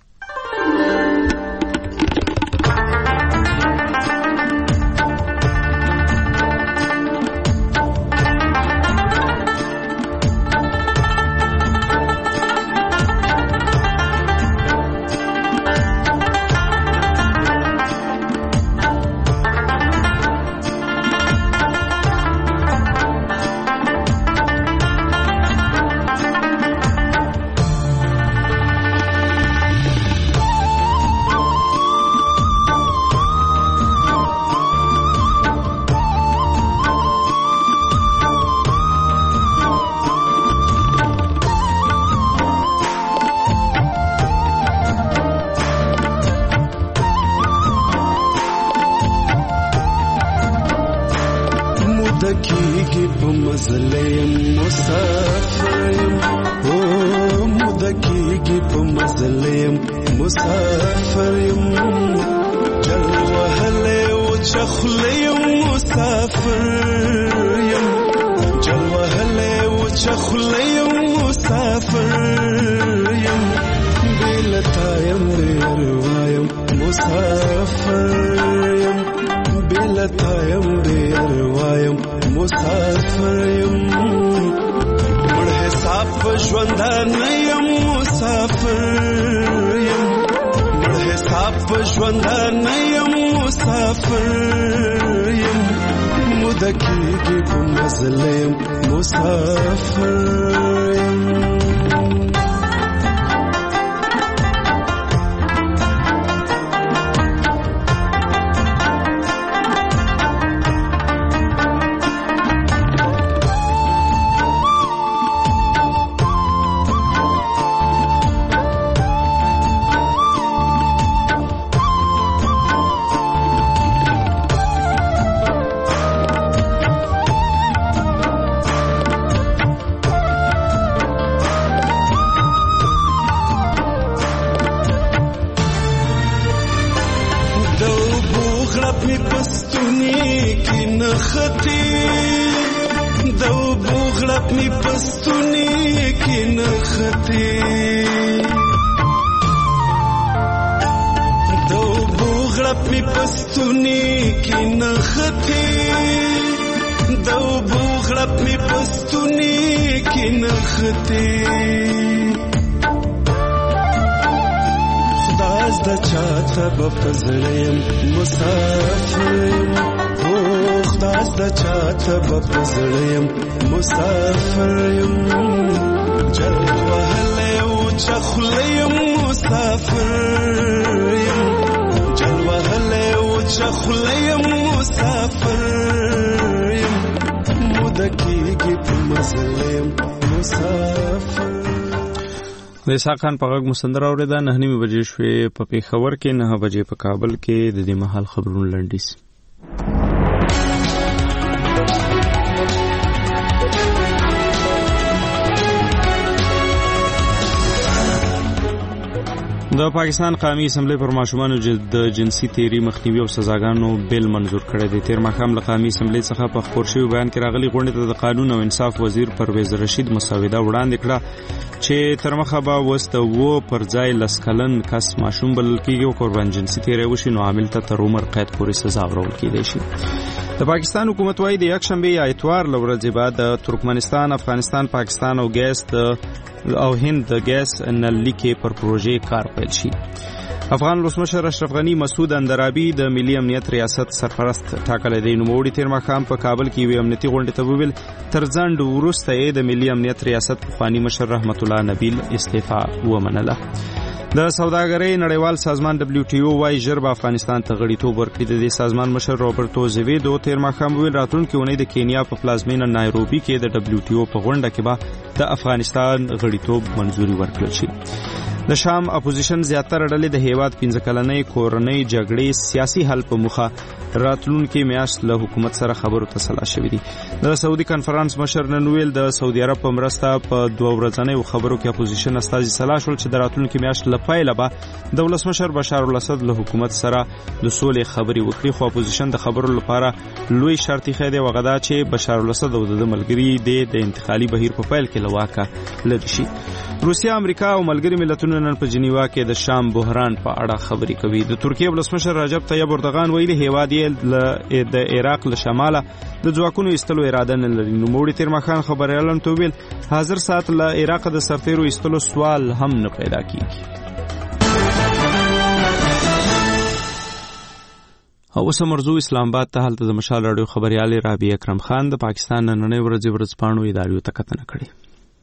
مدکیږي په مزلیم مسافریم او مدکیږي په مزلیم مسافریم جل وهله او چخلیم مسافریم جل وهله او چخلیم مسافریم بلتایم روایم مسافریم بلتایم روایم مسافریم مړ حساب ژوندان یم مسافریم مړ حساب ژوندان یم مسافریم مدکیږي په مزلیم مسافریم. د اسحاق خان په غږ مسندر اورېده. نه نیمې بجې شوې په پېښور کې، نه بجې په کابل کې. د دې مهال خبرونه لنډیز. د پاکستان قومي اسمبلی پر ماشومانو د جنسي تیری مخنیوي او سزاګانو بل منظور کړی دی. تیر ماښام له قومي اسمبلی څخه په خپور شوي بیان کې راغلي غونډې ته د قانون او انصاف وزیر پرویز رشید مسوده وړاندې کړه چې تر مخه به اوس د اووه پر ځای لس کلن کس ماشوم بلل کېږي او قربان جنسي تیری وشي نو عامل ته تر عمر قید پورې سزا ورکول کېدای شي. د پاکستان حکومت وايي د یکشنبې یا اتوار له ورځې بعد د ترکمنستان، افغانستان، پاکستان او ګیس او هند د ګیس نلۍ کې پر پروژې کار پیل شي. افغان ولسمشر اشرف غنی مسعود اندرابي د ملي امنیت ریاست سرپرست ټاکلی دی. نوموړي تیر ماښام په کابل کې یوې امنیتي غونډې ته وویل تر ځنډ وروسته یې د ملي امنیت ریاست پخواني مشر رحمت الله نبیل استعفا ومنله. د سوداګرۍ نړیوال سازمان دبلیو ټي او وايي ژر به افغانستان ته غړیتوب ورکړي. د دې سازمان مشر روبرټو زویدو تیر ماښام وویل راتلونکې اونۍ د کینیا په پلازمینه نایروبي کې د دبلیو ټي او په غونډه کې به د افغانستان غړیتوب منظوري ورکړل شي. د شام اپوزیشن زیاتره ډلې د هیواد پنځه کلنۍ کورنۍ جګړې سیاسي حل په موخه راتلونکي میاشت له حکومت سره خبرو ته سلا شوي دي. د سعودي کنفرانس مشر نن ویل د سعودي عرب په مرسته په دوه ورځنیو خبرو کې اپوزیشن استازي سلا شول چې د راتلونکي میاشت له پیله به د ولسمشر بشار الاسد له حکومت سره د سولې خبرې وکړي. خو اپوزیشن د خبرو لپاره لوی شرط یې دی وغدا چې بشار الاسد او د ملګري د انتقالي بهیر په پیل کې له واکه لرې شي. روسیا، امریکا او ملګري ملتونو نن په جنیوا کې د شام بحران په اړه خبرې کوي. د ترکیې ولسمشر رجب طیب اردوغان ویلي هیواد یې د عراق له شماله د ځواکونو ایستلو اراده نه لري. نوموړي تیر ماښام خبریالانو ته ویل حاضر ساعت له عراق د سرتیرو ایستلو سوال هم نه پیدا کیږي. او اوس مرزو اسلام آباد ته هلته د مشال راډیو خبريال رابعه اکرم خان د پاکستان نننۍ ورځې ورځپاڼو ادارو ته کتنه کړې.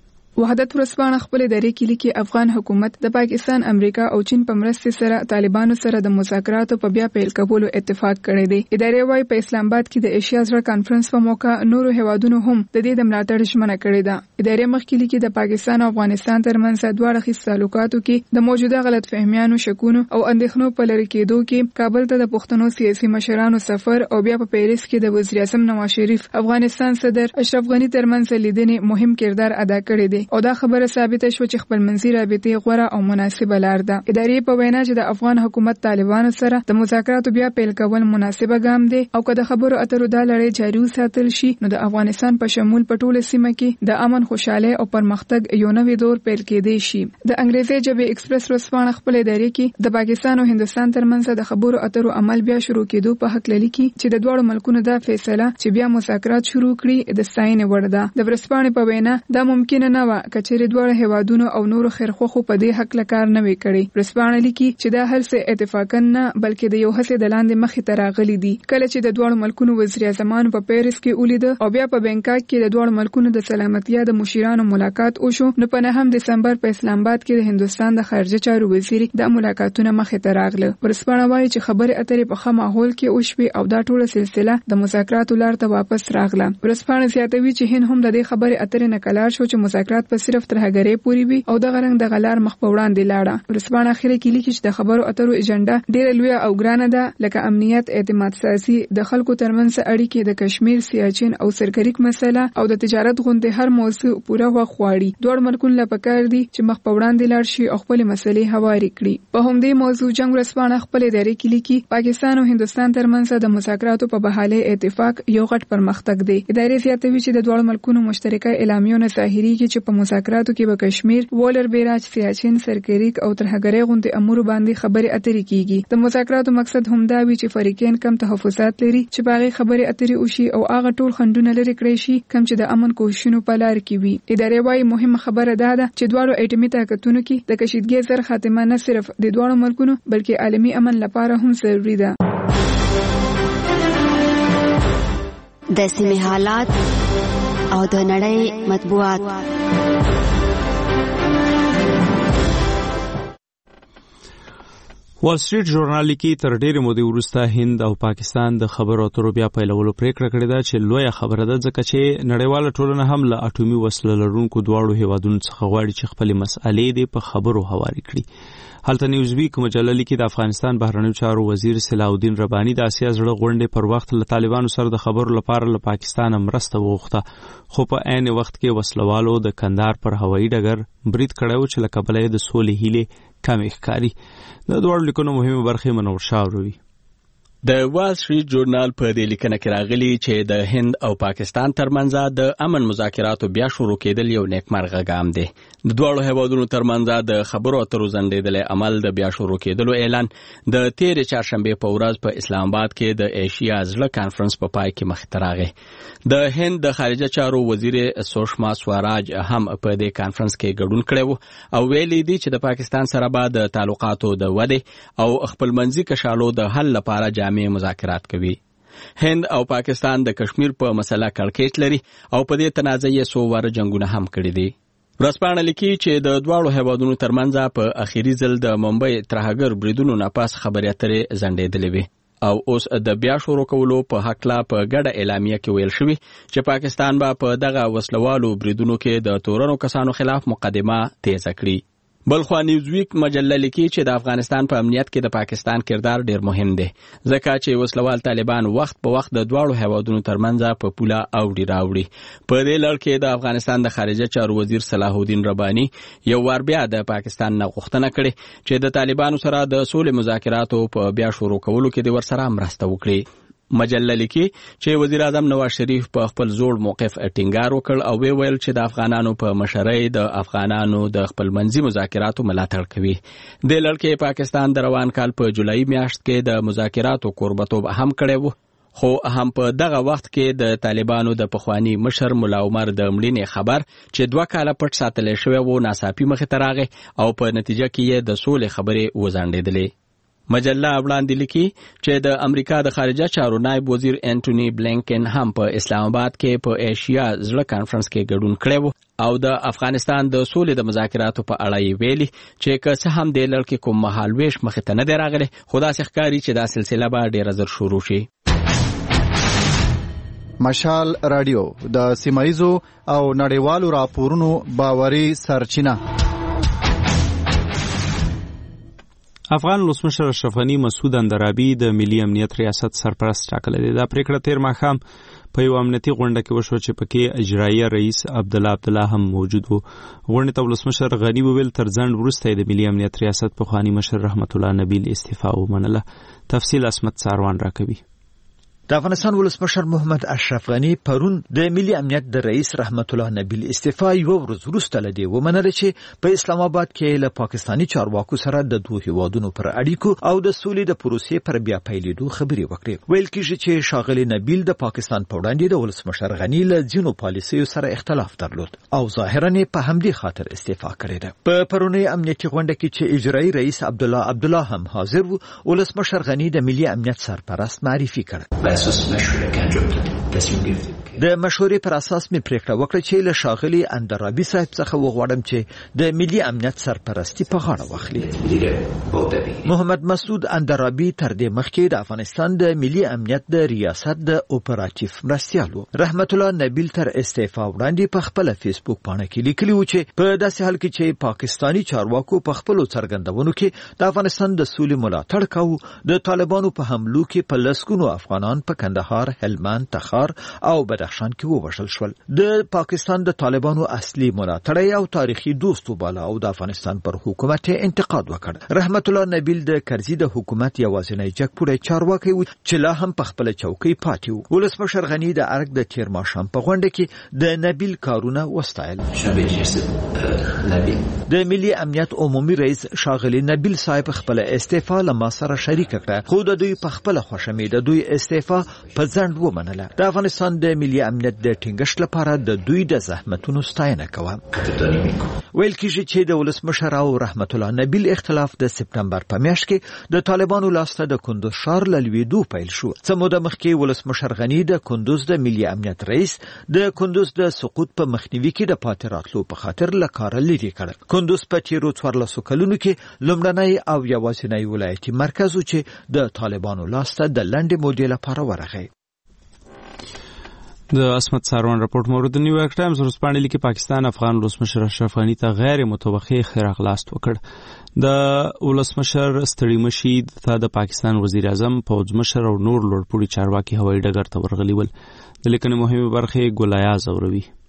وحدت ورځپاڼه خپل ادارې کې لیکي افغان حکومت د پاکستان، امریکا او چین په مرستې سره طالبانو سره د مذاکراتو په بیا پیل کولو اتفاق کړی دی. ادارې وايي په اسلام آباد کې د ایشیا زړه کانفرنس په موقع نورو هیوادونو هم د دې د ملاتړ ژمنه کړې ده. ادارې مخکې لیکي د پاکستان او افغانستان ترمنځ دوه اړخیز تعلقاتو کې د موجوده غلط فهمیانو، شکونو او اندېښنو په لرې کېدو کې کابل ته د پښتنو سیاسي مشرانو سفر او بیا په پیریس کې د وزیر اعظم نواز شریف، افغانستان صدر اشرف غنی ترمنځ لیدنې مهم کردار ادا کړی دی او دا خبره ثابته شو چې خپلمنځي رابطې غوره او مناسبه لار ده. ادارې په وینا چې د افغان حکومت طالبانو سره د مذاکراتو بیا پیل کول مناسبه ګام دی او که د خبرو اترو دا لړۍ جاري وساتل شي نو د افغانستان په شمول په ټوله سیمه کې د امن، خوشحالۍ او پرمختګ یو نوی دور پیل کېدی شي. د انګریزي ژبې ایکسپریس ورځپاڼه خپل ادارې کې د پاکستان او هندستان ترمنځ د خبرو اترو عمل بیا شروع کېدو په حق لیکي چې د دوه ملکونو دا فیصله چې بیا مذاکرات شروع کړي د ستاینې وړ ده. د ورځپاڼې په وینا دا ممکن نه و کچېرې دوه هیوادونو او نورو خیرخواهو په دې حق لکار نه وی کړي. ورځپاڼه لیکي چې دا هر څه اتفاقا نه بلکې د یو هڅې د لاندې مخې ته راغلي دي. کله چې د دوه ملکونو وزیر اعظمانو په پیریس کې ولید او بیا په بنکاک کې د دوه ملکونو د سلامتیا د مشیرانو ملاقات وشو نو په نهم دسمبر په اسلام آباد کې د هندستان د خارجه چارو وزیر د ملاقاتونو مخې ته راغله. ورځپاڼه وايي چې خبرې اترې په ښه ماحول کې وشوي او دا ټوله سلسله د مذاکراتو لار ته واپس راغله. ورځپاڼه زیاتوي چې هند هم د دې خبرې اترې نه کلار شو چې مذاکرات په صرف ترهګرۍ پوري وي او د غرنګ د غلار مخ په وړاندې لاړه. ورځپاڼه اخیری کې لیکي چې د خبرو اترو ایجنډا ډېره لوی او ګرانه ده لکه امنیت، اعتماد سازي، د خلکو ترمنځ اړیکې، د کشمیر، سیاچین او سرکریک مسله او د تجارت غونډې هر موضوع پوره وخت غواړي. دوه ملکونه لا پکار دي چې مخ په وړاندې لاړ شي او خپل مسلې هواري کړي. په همدې موضوع جنگ ورځپاڼه خپل ادارې کې لیکي پاکستان او هندستان ترمنځ د مذاکراتو په بحالي اتفاق یو غټ پرمختګ دی. ادارې زیاتوي چې د دوه ملکونو مشترکه اعلامیونه ظاهري کې چې په مذاکراتو کې به کشمیر، وولر بیراج، سیاچین، سرکریک او ترهګرۍ غونډې امور باندې خبرې اترې کیږي. د مذاکراتو مقصد هم دا وي چې فریقین کم تحفظات لري چې باغې خبرې اترې وشي او هغه ټول خنډونه لري کړی شي کم چې د امن کوښښونو په لار کې وي. ادارې وايي مهمه خبره دا ده چې دواړو اټومي طاقتونو کې د کشیدګۍ زر خاتمه نه صرف د دواړو ملکونو بلکې عالمي امن لپاره هم ضروري ده. د سیمې حالات او د نړۍ مطبوعات. وال سټریټ ژورنال لیکي تر ډېرې مودې وروسته هند او پاکستان د خبرو اترو بیا پیلولو پریکړه کړې ده چې لویه خبره ده ځکه چې نړیواله ټولنه هم له اټومي وسله لرونکو دواړو هیوادونو څخه غواړي چې خپلې مسئلې دې په خبرو هواري کړي. هلته نیوز ویک مجله لیکي د افغانستان بهرنیو چارو وزیر صلاح الدین رباني د اسیا زړه غونډې پر وخت له طالبانو سره د خبرو لپاره له پاکستان مرسته وغوښته خو په عین وخت کې وسلوالو د کندهار پر هوایي ډګر برید کړی و چې له کبله د سولې هیلې کمې ښکاري. د دواړو لیکنو مهمه برخې منور شاه وروي. د وال سټریټ جورنال په دې لیکنه کې راغلي چې د هند او پاکستان ترمنځ د امن مذاکراتو بیا شروع کېدل یو نیکمرغه ګام دی. د دواړو هیوادونو ترمنځ د خبرو اترو ځنډېدلی عمل د بیا شروع کېدلو اعلان د تېرې چهارشنبې په ورځ په اسلام آباد کې د ایشیا زړه کانفرنس په پای کې مخې ته راغی. د هند د خارجه چارو وزیر سوشما سوراج هم په دې کانفرنس کې ګډون کړی و او ویلي دي چې د پاکستان سره به د تعلقاتو د ودې او خپلمنځي کشالو د حل لپاره جامع مذاکرات کوي. هند او پاکستان د کشمیر په مسله کړکېچ لري او په دې تنازع یې څو واره جنگونه هم کړي دي. ورځپاڼه لیکي چې د دواړو هیوادونو ترمنځ په اخیری ځل د ممبئی ترهګر بریدونو نه پاس خبرې اترې ځنډېدلې وي او اوس د بیا شروع کولو په حق لا په ګډه اعلامیه کې ویل شوی چې پاکستان به په دغه وسلوالو بریدونو کې د تورنو کسانو خلاف مقدمه تیزه کړي. بلخوا نیوزویک مجله لیکي چې د افغانستان په امنیت کې د پاکستان کردار ډیر مهم دی ځکه چې وسلوال طالبان وخت په وخت د دواړو هیوادونو ترمنځ په پوله اوړي راوړي. په دې لړ کې د افغانستان د خارجه چارو وزیر صلاح الدین رباني یو وار بیا د پاکستان نه غوښتنه کړې چې د طالبانو سره د سولې مذاکراتو په بیا شروع کولو کې د ورسره مرسته وکړي. مجله لیکي چې وزیر اعظم نواز شریف په خپل زوړ موقف ټینګار وکړ او وی ویل چې د افغانانو په مشرۍ د افغانانو د خپلمنځي مذاکراتو ملاتړ کوي. د لړ کې پاکستان د روان کال په جولای میاشت کې د مذاکراتو کوربتوب هم کړی و خو هم په دغه وخت کې د طالبانو د پخوانی مشر مولا عمر د مړینې خبر چې دوه کاله پټ ساتل شوی و ناڅاپي مخې ته راغی او په نتیجه کې یې د سولې خبرې وځنډېدلې. مجله وړاندې لیکي چې د امریکا د خارجه چارو نائب وزیر انټونی بلینکن هم په اسلام آباد کې په ایشیا زړه کانفرنس کې ګډون کړی و او د افغانستان د سولې د مذاکراتو په اړه یې ویلي چې که څه هم د لړ کې کوم مهالویش مخې ته نه دی راغلی خو داسې ښکاري چې دا سلسله به ډېره زر شروع شي. مشال رادیو د سیمایزو او نړیوالو راپورونو باوري سرچینه. افغان ولسمشر اشرف غني مسعود اندرابي د ملي امنیت ریاست سرپرست ټاکلی دی. دا پریکړه تیر ماښام په یو امنیتي غونډه کې وشوه چې پکې اجرایه رئیس عبدالله عبدالله هم موجود و. غونډې ته ولسمشر غني وویل تر ځنډ وروسته د ملي امنیت ریاست پخواني مشر رحمت الله نبیل استعفا ومنله. تفصیل اسمت ساروان راکوي. د افغانستان ولسمشر محمد اشرف غني پرون د ملي امنیت د رئیس رحمت الله نبیل استعفا یو ورځ وروسته لدی ومنل چې په اسلام آباد کې له پاکستانی چارواکو سره د دوه هیوادونو پر اړیکو او د سولې د پروسې پر بیا پیلېدو خبرې وکړې. ویل کېږي چې شاغلي نبیل د پاکستان په وړاندې د ولسمشر غني له ځینو پالیسیو سره اختلاف درلود او ظاهرا په همدې خاطر استعفا کړې ده. په پرونی امنیتي غونډه کې چې اجرایي رئیس عبدالله عبدالله هم حاضر و ولسمشر غني د ملي امنیت سرپرست معرفي کړ. د مشورې پر اساس می پریکړه وکړه چې له شاغلي اندرابي صاحب څخه وغواړم چې د ملي امنیت سرپرستی په غاړه واخلي. محمد مسعود اندرابي تر دې مخکې د افغانستان د ملي امنیت د ریاست د اپراتیف مرستیال و. رحمت الله نبیل تر استعفا وړاندې په خپل فیسبوک باندې کې لیکلی و چې په داسې حال کې چې پاکستانی چارواکو په خپل څرګندونو کې د افغانستان د سولې ملاتړ کاوه د طالبانو په حملو کې په لسګونو افغانان په کندهار، هلمند، تخار او بدخشان کې ووژل شول. د پاکستان د طالبانو اصلي ملاتړی او تاریخي دوست وباله او د افغانستان پر حکومت انتقاد وکړ. رحمت الله نبیل د کرزي د حکومت یوازینی جګپوړی چارواکی و چې لا هم په خپل چوکۍ پاتې و. ولسمشر غني د ارګ د تیر ماښام په غونډه کې د نبیل کارونه وستایل. د ملي امنیت عمومي رئیس شاغلي نبیل صاحب خپل استعفا له ما سره شریک کړه خو د دوی په خپل خوښه مې د دوی استعفا په ځنډ ومنله. د افغانستان د ملي امنیت د ټینګښت لپاره د دوی د زحمتونو ستاینه کوه. ویل کېږي چې د ولسمشر او رحمت الله نبیل اختلاف د سپتمبر په میاشت کې د طالبانو لاسته د کندوز ښار له لوېدو پیل شو. څه موده مخکې ولسمشر غني د کندوز د ملي امنیت رئیس د کندوز د سقوط په مخنیوي کې د پاتې راتلو په خاطر له کاره لرې کړ. کندوز په تیرو څوارلسو کلونو کې لومړنی او یوازینی ولایتي مرکز و چې د طالبانو لاسته د لنډې مودې لپاره ورغی. د اسمت ساروان راپورټ مورد نیویارک ټایمز ورځپاڼه لیکي پاکستان افغان ولسمشر اشرف غني ته غیر متوقع خیراغلاست وکړ. د ولسمشر ستړي مشي ته د پاکستان وزیر اعظم پوځ مشر او نور لوړپوړي چارواکي هوایي ډګر ته ورغلي ول. د لیکنې مهمه برخه ګلایاز اوروي.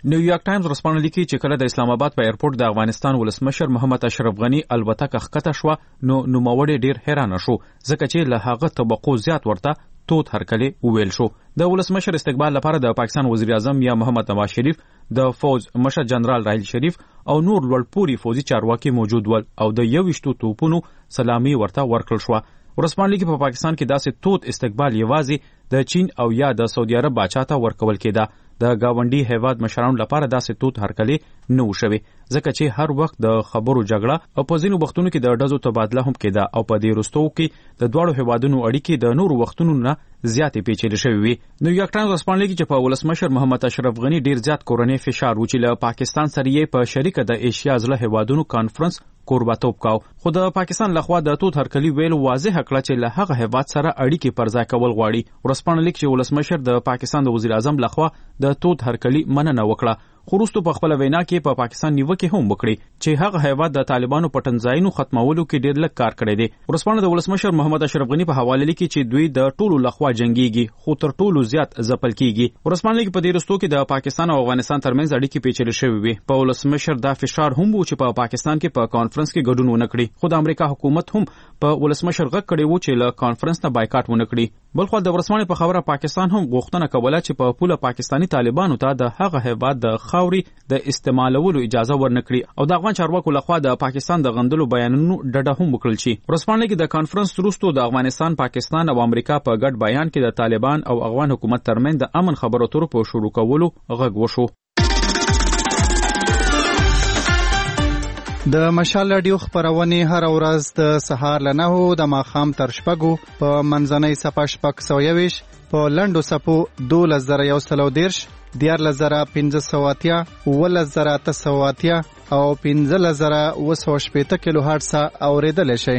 نیویارک ټایمز ورسپانه لیکي چې کله د اسلام آباد په ایرپورټ د افغانستان ولسمشر محمد اشرف غنی البته کښته شو نو نوموړی ډیر حیران شو ځکه چې له هغه طبقو زیات ورته توت هرکلی وویل شو. د ولسمشر استقبال لپاره د پاکستان وزیر اعظم یا محمد نواز شریف، د فوج مشر جنرال راحیل شریف او نور لوړپوړي فوجي چارواکي موجود ول او د یویشتو توپونو سلامي ورته ورکړل شو. ورسپانه لیکي په پاکستان کې داسې توت استقبال یوازې د چین او یا د سعودي عرب باچا ته ورکول کېده. د گاونډي هیواد مشرانو لپاره داسې توت هرکلی نه و شوی ځکه چې هر وخت د خبرو جګړه او په ځینو وختونو کې د ډزو تبادله هم کېده او په دې وروستو کې د دواړو هیوادونو اړیکې د نورو وختونو نه زیاتې پیچلې شوې وي. نیویارک ټایمز ورسپانه لیکي چې په ولسمشر محمد اشرف غنی ډیر زیات کورنۍ فشار و چې له پاکستان سره یې په شریکه د ایشیا زړه هیوادونو کانفرنس کورباتوب کاو، خو د پاکستان لخوا د توت هرکلی ویل واضح کړه چې له هغه هیواد سره اړیکې پر ځای کول غواړي. ورسپانه لیکي چې ولسمشر د پاکستان د وزیر اعظم لخوا د توت هرکلی مننه وکړه، خو وروسته په خپل وینا کې په پا پاکستان نیوکه هم وکړي چې هغه هیواد د طالبانو په ټنځایونو ختمولو کې ډیر لږ کار کړی دی. ورسپانه د ولسمشر محمد اشرف غنی په حواله لیکي چې دوی د ټولو لخوا جنگيږي خو تر ټولو زیات ځپل کیږي. ورسپانه لیکي په دې وروستو کې د پاکستان او افغانستان ترمنځ اړیکې پیچلې شوې وي. په ولسمشر دا فشار هم و چې په پا پاکستان کې په کانفرنس کې ګډون ونه کړي، خو د امریکا حکومت هم په ولسمشر غږ کړی و چې له کانفرنس نه بایکاټ ونه کړي. بلخو د ورسپانه په خبره پاکستان هم غوښتنه کوله چې په پوله پاکستانی طالبانو ته د هغه هیواد د خاوري د استعمالولو اجازه ورنکړي او د افغان چارواکو لخوا د پاکستان د غندلو بیانونو ډډه هم وکړل شي. ورسپانه کې د کانفرنس وروسته د افغانستان، پاکستان او امریکا په ګډ بیان کې د طالبان او افغان حکومت ترمنځ د امن خبرو اترو په شروع کولو غږ وشو. د مشال رادیو خبرونه هر ورځ د سهار له نهو د ماښام تر شپږو په منځنۍ صفه شپږ سوه یویش، په لنډو صفو دولس زره یو سل او دیرش، دیارلس زره پنځه سوه اتیا، اوولس زره اته سوه اتیا او پنځلس زره اوه سوه شپېته کیلو هرټز اورېدلی شئ.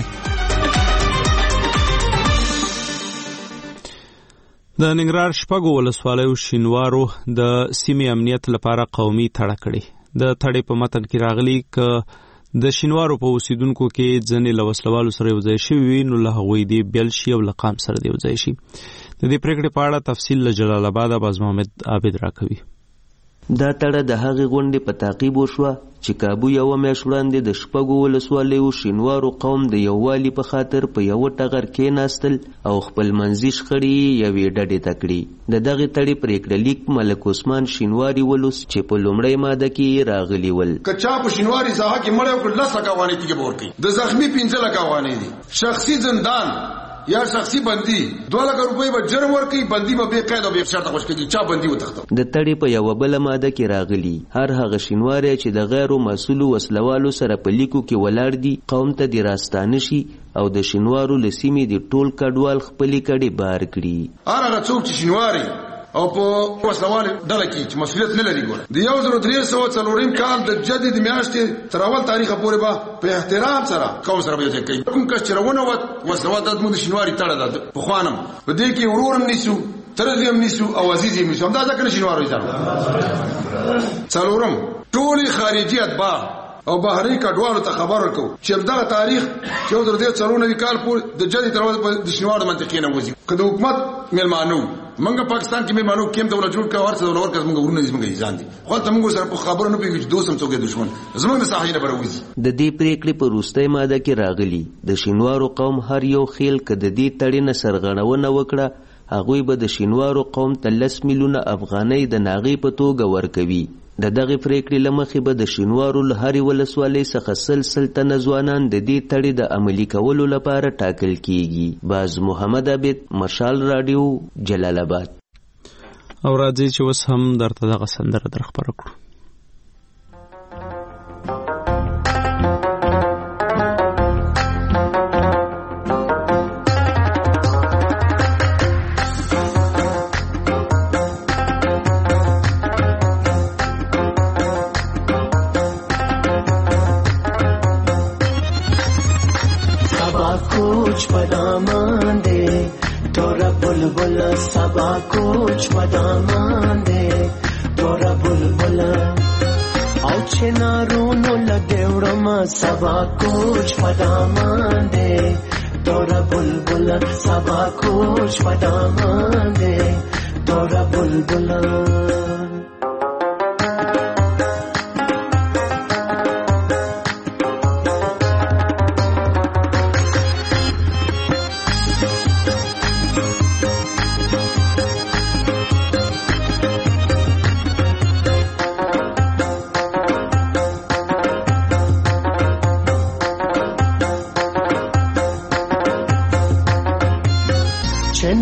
د ننګرهار شپږو ولسوالیو شینوارو د سیمې امنیت لپاره قومي تړه کړې. د تړې په متن کې راغلي که د شینوارو په اوسیدونکو کې ځنې له وسلوالو سره یوځای شوي وي نو له هغوی دې بیل شي او له قام سره دې یوځای شي. د دې پریکړې په اړه تفصیل له جلال آباد باز محمد عابد راکوي. دا تړه د هغې غونډې په تعقیب وشوه چې کابو یوه میاشت وړاندې د شپږو ولسوالیو شینوارو قوم د یووالي په خاطر په یوه ټغر کېناستل او خپل منځي شخړې یوې ډډې ته کړي. د دغې تړې پرېکړه لیک ملک عثمان شینواري ولوس چې په لومړۍ ماده کې راغلي ول. که چا په شینواري ساحه کې مړی وکړ لس لکه افغانۍ تیږې به ورکوي، د زخمي پنځه لکه افغانۍ دي، شخصي زندان یا شخصي بندي دوه لکه روپۍ به جرم ورکوي، بندي به بې قید او بې شرطه خوش کېږي. چا بندي وتښتو. د تړې په یوه بله ماده کې راغلي هر هغه شینواری چې د غیرو مسؤلو وسلوالو سره په لیکو کې ولاړ دي قوم ته دې راستانه شي او د شینوارو له سیمې د ټول کډوال خپلې کډې بار کړي. هر هغه څوک چې شینواری او په وسلوال ډله کې چې مسؤلیت نه لري، ګوره د یو زر درې سوه څلورم کال د جدید میاشتې تر اول تاریخه پورې به په احترام سره قوم سره به یوځای کوي. کوم کس چې راونه وت وسلوال د زموږ د شینواري تړه ده پخوانم په دې کې ورور هم نیسو، ترزی هم نیسو او عزیز هم نیسو، همدا ځکه نه شینوارو یې څلورم ټولې خارجي اتباع او بهرني کډوالو ته خبر ورکو چې دغه تاریخ چې یو زر درې څلور نوي کال پورې د جدید تر اول د شینوارو منطقې نه وځي. که د حکومت میلمانو منګه پاکستان کې میلمانو کېم دولت جوړ کړ ورڅ دولت ورکړ موږ ورونه دې موږ ځان دي خو ته موږ سره په خبرو نه پیږي چې دوسم څوک دښمن زموږ د ساحې نه بروزي. د دې پریکړې په وروستۍ ماده کې راغلي د شینوارو قوم هر یو خیل که د دې تړې نه سرغړونه وکړه هغوی به د شینوارو قوم ته لس میلیونه افغانۍ د ناغې په توګه ورکوي. د دغې پریکړې له مخې به د شینوارو له هرې ولسوالۍ څخه سل سل تنه ځوانان د دې تړې د عملي کولو لپاره ټاکل کیږي. باز محمد عابد، مشال راډیو، جلال آباد. او راځي چې اوس هم درته دغه سندره در خپره کړو. कुछ पदामान दे तोरा बुलबुल सबा कुछ पदामान दे तोरा बुलबुल औ चिनारोनो लगेवड़मा सबा कुछ पदामान दे तोरा बुलबुल सबा कुछ पदामान दे तोरा बुलबुल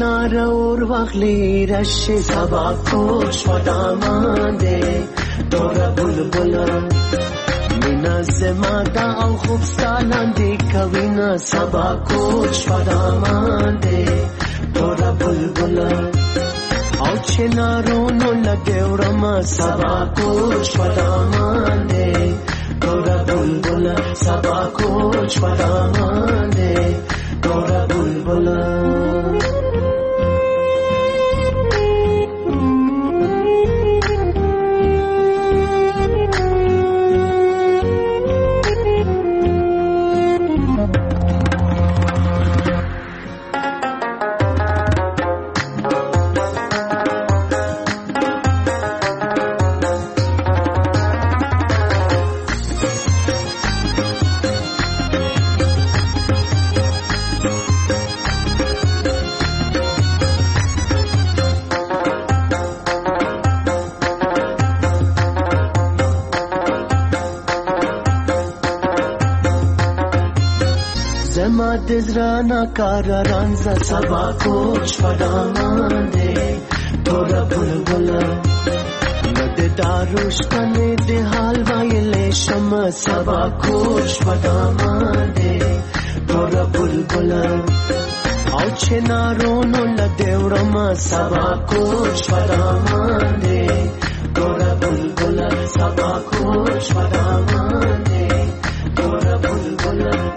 کنار اور واخلی رش سبا کوچ و دامانده دورا بلبلا مینا زمادا او خوب سالانده کوینا سبا کوچ و دامانده دورا بلبلا او چنارونو لگیورما سبا کوچ و دامانده دورا بلبلا سبا کوچ و دامانده دورا بلبلا دزرانا کارا رانزا سبا کوچ فدامانده دورا بلبلا ند داروشتنه ده حال وایل شما سبا کوچ فدامانده دورا بلبلا او چنارونو لدورما سبا کوچ فدامانده دورا بلبلا سبا کوچ فدامانده دورا بلبلا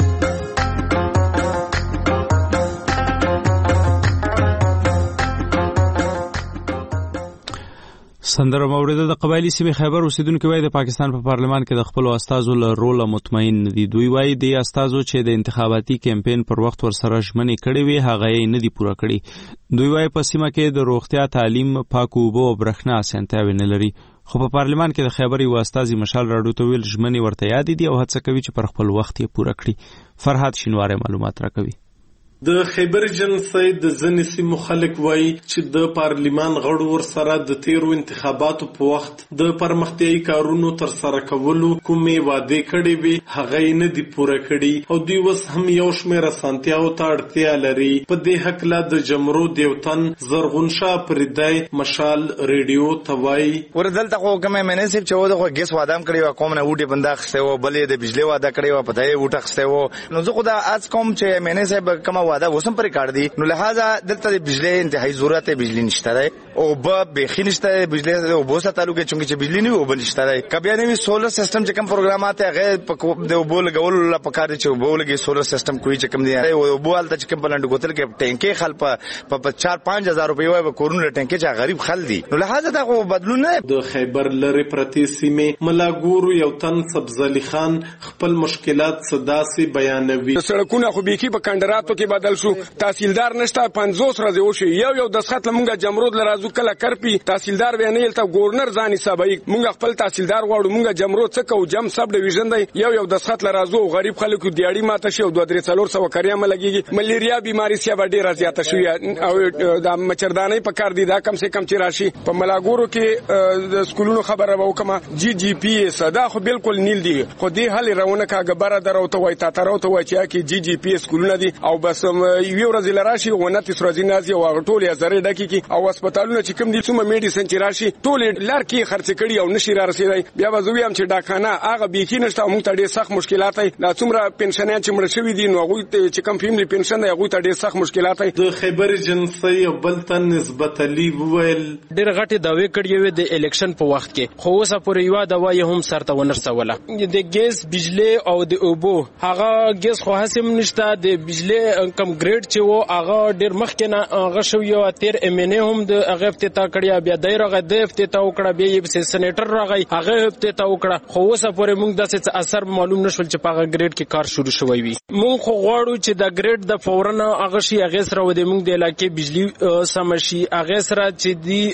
سندره موریده د قبایلی سیمې خیبر اوسیدونکو وایي د پاکستان په پا پارلمان کې د خپل استازو له رول مطمئن دي. دوی وایي د استازو چې د انتخاباتي کمپاین پر وخت ورسره ژمنې کړې وي هغه یې نه دي پوره کړې. دوی وایي په سیمه کې د روغتیا، تعلیم، پاکو اوبو او برېښنا اسانتیاوې نه لري. خو په پارلمان کې د خیبر یو استازي مشال راډیو ته ویل ژمنې ورته یادې دي او هڅه کوي چې پر خپل وخت یې پوره کړي. فرهاد شینواری معلومات راکوي. د خیبر جنسي د ځینې سیمو خلک وایي چې د پارلمان غړو ورسره د تیرو انتخاباتو په وخت د پرمختیایي کارونو ترسره کولو کومې وعدې کړې وي هغه یې نه دي پوره کړي او دوی اوس هم یو شمېر اسانتیاوو ته اړتیا لري. په دې هکله د جمرو دیوتن زرغون شاه پریدی مشال ریډیو ته وایي وردلته خو کومه مناسب چې و د خو ګیس وعده هم کړی و کوم نه وټي بنده خسته و بلې د بجلی وعده کړی و پته یې وټه خسته و نو زه خو دا از کوم چې مناسب کومه وعده وسم پر کار دي نو لہذا دلته د بجلی انتهایی ضرورت بجلی نشته دی او به بخی نشته بجلی او بوسه تعلق چونکه چې بجلی نه و بنشته دی کبه نه وی سولر سیستم چې کوم پروګرامات هغه د بول غول لا پکار چې بولګي سولر سیستم کوئی چې کوم دی او بوال ته چې کوم بلند ګوتل کې ټینکی خل په چار پنځه هزار روپۍ وای په کورونه ټینکی چې غریب خل دي نو لہذا دا بدلون نه د خیبر لری پرتی سیمه ملاګورو یو تن سبزلی خان خپل مشکلات صداسي بیانوي. سړکونه خو بيخي په کندراتو کې بدل شو تحصیلدار نشته پنځوس ورځې وشي یو یو د خط لمونګه جمرود لرازو کله کرپی تحصیلدار وینیل ته گورنر ځاني سبای مونږ خپل تحصیلدار غواړو مونږ جمرود څه کو جم سب ډیویژن دی یو یو د خط لرازو غریب خلکو دیاړي ماته شو دوه درې څلور سو کریا ملګيږي ملیریا بیماری سی ډیره زیاته شوې او د مچردانې په کار دي دا کم سے کم چې راشي په ملاګورو کې د سکولونو خبره وکما جی جی پی صدا خو بالکل نیل دی خو دې حل راونه کا غبره دروته وای تا تروته وای چې کی جی جی پی سکولونه دي او بس یو ورځ لراشي ونه تیس ورځې نازي او ټول یې زره ډکی کی او هسپتالونه چې کوم دي څومره میډیسن چې راشي ټول لار کې خرڅ کړي او نشي را رسیدای بیا وزوی هم چې ډاکخانه هغه بيخي نشته موږ ته ډېر سخت مشکلات دي دا څومره پنشنیان چې مړ شوی دي نو هغه چې کوم فیملی پنشن دی هغه ته ډېر سخت مشکلات دي. د خیبر جنسي او بلتن نسبت علی ویل ډېر غټي داوی کړی وي د الیکشن په وخت کې خو اوسه پورې یو دوا یې هم سرته ونرسوله د ګیس بجلی او د اوبو هغه ګیس خو هسم نشته د بجلی کم ګریډ چې و هغه ډېر مخکې نه هغه شو یو تیر ام ان ا هم د هغه افتتاح کړی بیا دای رغه د افتتاح وکړه بیا یې سېنیټر راغی هغه افتتاح وکړه خو اوسه پورې موږ داسې اثر معلوم نشول چې په هغه ګریډ کې کار شروع شوی وي. موږ خو غواړو چې د ګریډ د فورن هغه شي هغه سره ودی موږ د علاقې بجلی سمشي هغه سره چې دی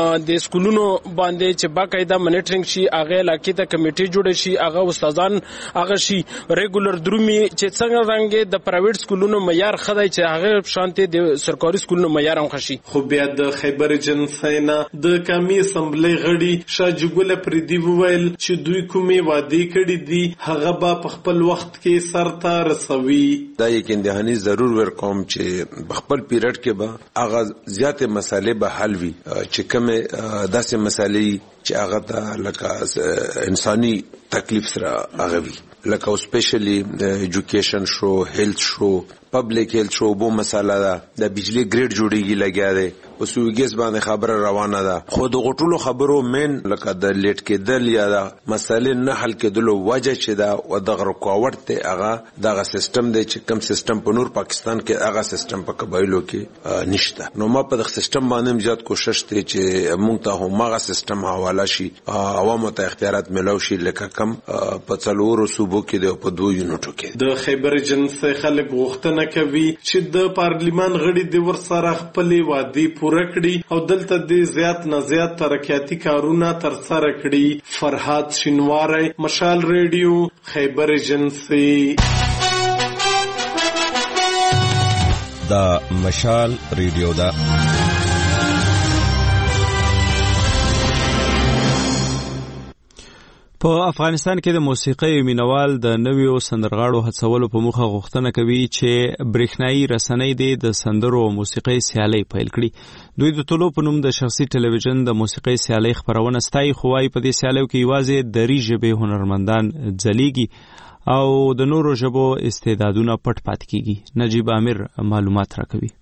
د سکولونو باندې چې باقاعده منیټرینګ شي هغه علاقې ته کمیټي جوړ شي هغه استادان هغه شي ریګولر درومي چې څنګه رنګ د پرایویټ سکولونو معیار خدای چې هغه شانتي د سرکاري سکولونو معیار هم خشي. خو بیا د خیبر ایجنسۍ نه د قومي اسمبلی غړي شاجګل پردي وویل چې دوی کومې وعدې کړې دي هغه به په خپل وخت کې سرته رسوي. دا یقین دهانی ضرور ورکوم چې په خپل پیریډ کې به هغه زیاتې مسالې به حل وي چې کومې داسې مسالې چې هغه ته لکه انساني تکلیف سره هغه وي لکه سپیشلی ایجوکیشن شو هیلث شو پبلک هیلث شو بو مساله ده د بجلی ګریډ جوړیږي لګیا دی او سویګس باندې خبره روانه ده خو د غټولو خبرو مین لکه د لیټ کېدل یا د مسالې نه حل کېدلو وجه چې دا او د رکاوټ ته هغه دغه سیستم دی چې کم سیستم په نور پاکستان کې هغه سیستم په قبایلو کې نشته. نو ما په دغه سیستم باندې زیات کوشش ته چې مونږ ته هم هغه سیستم حواله شي عوامو ته اختیارات ملو شي لکه کم په څلورو صوبو کې دی په دوه یونټو کې. د خیبر ایجنسۍ خلک غوښتنه کوي چې د پارلیمان غړي د ورسره خپلې وعدې پوره کړي او دلته د زیات نه زیات ترقیاتي کارونه ترسره کړي. فرهاد شینواری، مشال ریډیو، خیبر ایجنسۍ. دا مشال ریډیو دا په افغانستان کې د موسیقۍ مینوال د نویو سندرغاړو هڅولو په موخه غوښتنه کوي چې برېښنایي رسنۍ د سندرو او موسیقۍ سیالۍ پیل کړي. دوی د طلوع په نوم د شخصي ټلویزیون د موسیقۍ سیالۍ خپرونه ستایي، خو وايي په دې سیالیو کې یوازې دري ژبې هنرمندان ځلیږي او د نورو ژبو استعدادونه پټ پاتې کیږي. نجیب امیر معلومات راکوي.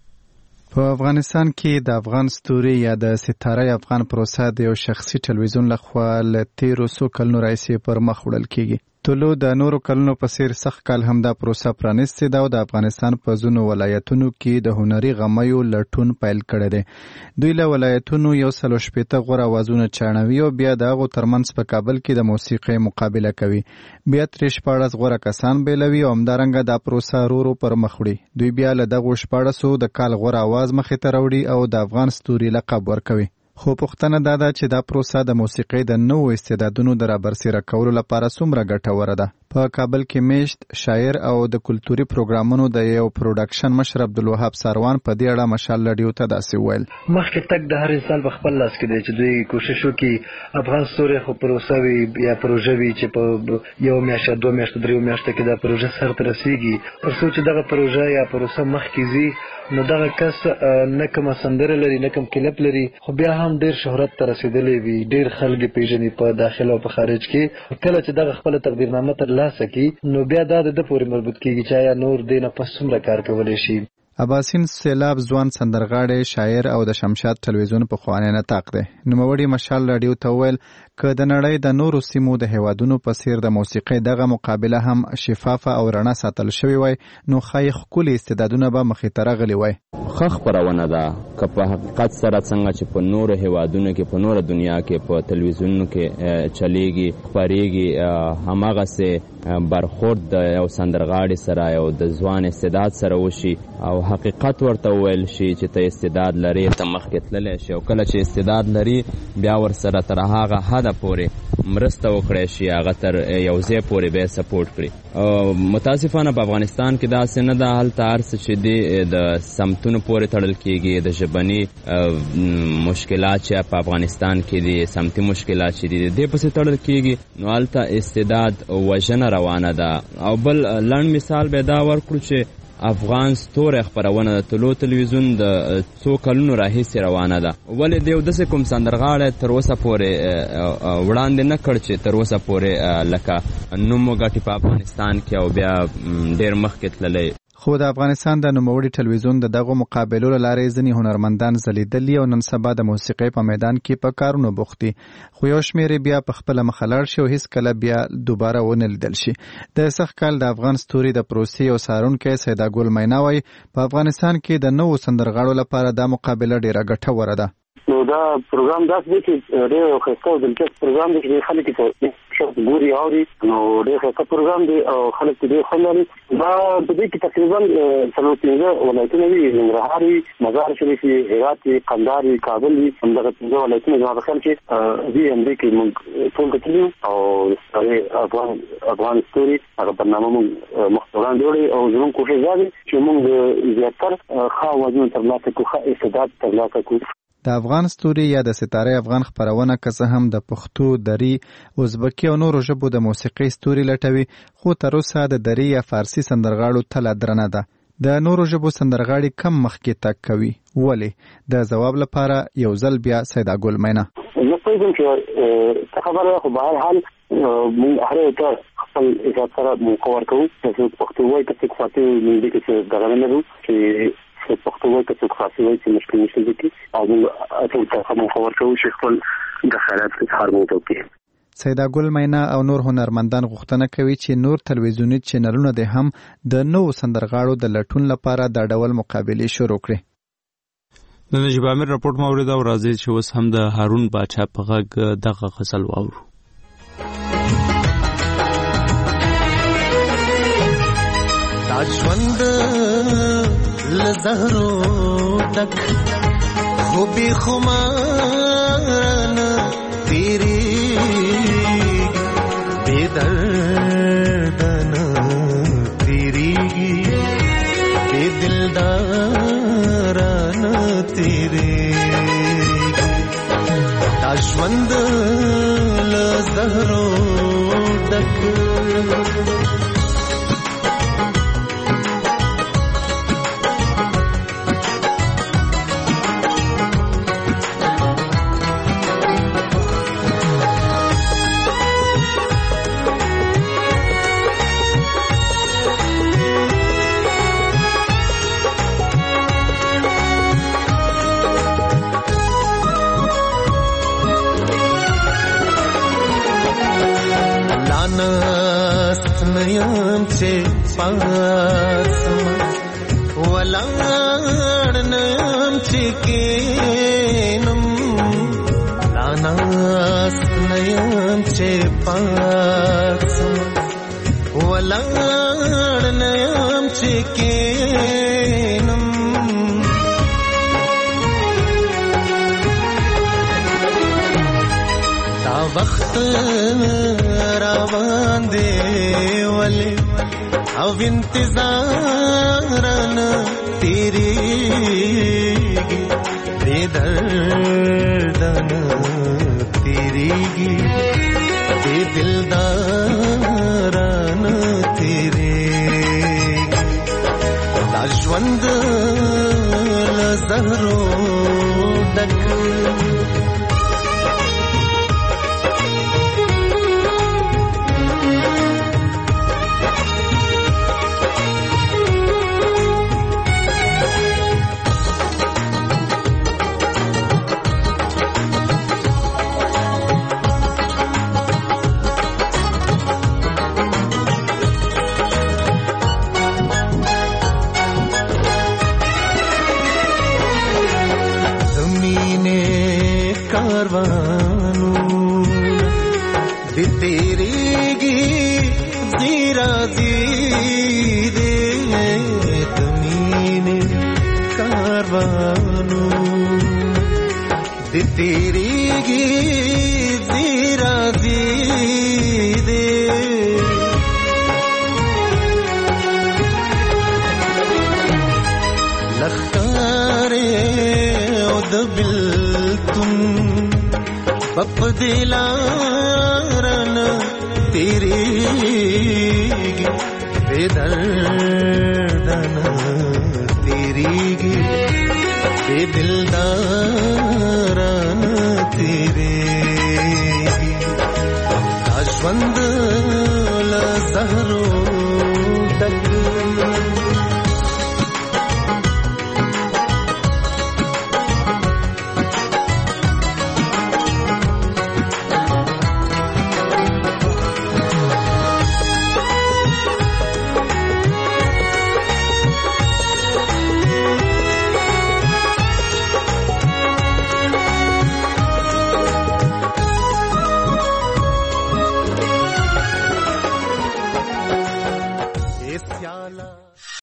په افغانستان کې د افغان ستوري یا د ستاره افغان پروسه د یو شخصي ټلویزیون لخوا له تیرو څو کلونو راهیسې پر مخ وړل کیږي. طلوع د نورو کلونو په څیر سخت کال هم دا پروسه پرانیستې ده او د افغانستان په ځینو ولایتونو کې د هنري غمیو لټون پیل کړی دی. دوی له ولایتونو یو سل او شپېته غوره اوازونه چاڼوي او بیا د هغو ترمنځ په کابل کې د موسیقۍ مقابله کوي. بیا ترې شپاړس غوره کسان بیلوي او همدارنګه دا پروسه ورو ورو پر مخ وړي. دوی بیا له دغو شپاړسو د کال غوره اواز مخې ته راوړي او د افغان ستوري لقب ورکوي. خو پوښتنه دا ده چې دا پروسه د موسیقۍ د نوو استعدادونو د رابرسېره کولو لپاره څومره ګټوره ده. په کابل کې میشت شاعر او د کلتوري پروګرامونو د یو پروډکشن مشر عبدالوهاب ساروان په دې اړه مشال رادیو ته داسې ویل. مخکې تک د هر انسان په خپل لاس کې دی چې دوی کوشش وکړي افغان ستوري خو پروسه وي یا پروژه وي چې په یو میاشت دوه میاشتې درې میاشتې کې دا پروژه سرته رسیږي. تر څو چې دغه پروژه یا پروسه مخکې ځي نو دغه کس نه کومه سندره لري نه کوم کلپ لري خو بیا هم ډیر شهرت ته رسیدلی وي، ډیر خلک پیژني په داخله او په خارج کې. کله چې دغه خپل تقدیرنامه ترلاسه کړي نو بیا دا د ده پورې مربوط کیږي چې آیا نور دې نه پس څومره کار کولی شي. اباسین سیلاب ځوان سندرغاړی شاعر او د شمشاد ټلویزیون پخوانی نطاق دی. نوموړي مشال رادیو ته ویل که د نړۍ د نورو سیمو د هیوادونو په څیر د موسیقۍ دغه مقابله هم شفافه او رڼا ساتل شوې وای نو ښایي ښکلي استعدادونه به مخې ته راغلي وای. ښه خپرونه ده که په حقیقت سره څنګه چې په نورو هیوادونو کې په نوره دنیا کې په تلویزیونونو کې چلیږي خپریږي هماغسې برخورد د یو سندرغاړي سره یو د ځوان استعداد سره وشي او حقیقت ورته وویل شي چې ته استعداد لري ته مخکې تللی شي او کله چې استعداد لري بیا ورسره تر هغه حده پورې مرسته وکړی شي هغه تر یو ځای پورې به یې سپورټ کړي. متاسفانه په افغانستان کې داسې نه ده، هلته هر څه چې دی د سمتونو پورې تړل کېږي، د ژبني مشکلات چې په افغانستان کې دي سمتي مشکلات چې دي دې پسې تړل کېږي نو هلته استعداد وژنه روانه ده. او بل لنډ مثال به دا ورکړو چې افغان ستوری خپرونه د طلوع تلویزیون د څو کلونو راهیسې روانه ده. ولې د یو داسې کوم سندرغاړی تر اوسه پورې وړاندې نه کړ چې تر اوسه پورې لکه نوم وګټي په افغانستان کې او بیا ډېر مخکې تللی. خو د افغانستان د نوموړي ټلویزیون د دغو مقابلو له لارې ځینې هنرمندان ځلیدلي او نن سبا د موسیقۍ په میدان کې په کارونو بوخت دي، خو یو شمېر یې بیا په خپله مخه لاړ شي او هیڅکله بیا دوباره ونه لیدل شي. د سخت کال د افغان ستوري د پروسې او څارونکی سیدا ګل مینا وایي په افغانستان کې د نوو سندرغاړو لپاره دا مقابله ډېره ګټوره ده. نو دا پروګرام داسې دی چې ډېر ښایسته او دلچسپ پروګرام دی چې خلک یې په ګوري اوري نو ډېر ښایسته پروګرام دی او خلک یې ډېر خوند لري. دا په دې کې تقریبا څلور پنځه ولایتونه وي، ننګرهار وي، مزار شریف وي، هرات وي، کندهار وي، کابل وي. همدغه پنځه ولایتونه زما په خیال چې دې همدې کې موږ ټول کتلي او افغان افغان ستوري هغه برنامه موږ مخته وړاندې وړي او زموږ کوښښ دا دی چې موږ زیاتر ښه اوازونه ترلاسه کړو، ښه استعداد ترلاسه کړو. د افغان ستوري یا د ستاره افغان خبرونه که څه هم د پښتو، دری، ازبکی او نورو ژبو د موسیقي ستوري لټوي، خو تر اوسه د دری یا فارسی سندرغاړو تله درنه ده. د نورو ژبو سندرغاړي کم مخکې تګ کوي. ولې؟ د ځواب لپاره یو ځل بیا سیده ګل مینا. زه پوهېږم چې څه خبره ده، خو به هر حال موږ هر یو ته خپل حساب سره موقع ورکوو. که څوک پښتو وایي، که څوک فارسي وایي، موږ دې کې څه دغه نه لرو چې څوک پښتو وایي، که څوک فارسي وایي، چې مشکل نشته دې کې. او موږ ټول ته موقع ورکوو چې خپل د خیالات اظهار مو وکړي. سیده ګل مینا او نور هنرمندان غوښتنه کوي چې نور تلویزیوني چینلونه دې هم د نوو سندرغاړو د لټون لپاره دا ډول مقابلې شروع کړي. د نجیب امیر راپورټ مو اورېد او راځي چې اوس هم د هارون باچا په غږ دغه غزل واورو. دا ژوند له زهرو ډک خو بې خماره تیریږي، بې درده نه تیریږي، بې دلداره نه تیریږي. دا ژوند له زهرو ډک نیم چې پاسم ولاړ نیم چې کینم، لاناست نیم چې پاسم ولاړ نیم چې کینم. دا وخت روان دی ولی او انتظارن تیریږي، بې دردن تیریږي، بې دلدارن تیریږي. دا ژوند له زهرو ډک تیریږي زیرا زیدې لخکارې او د بلتون پپ دلارن تیریږي، بې دردن تیریږي، بې دلدارن تیریږي. دا ژوند له زهرو ډک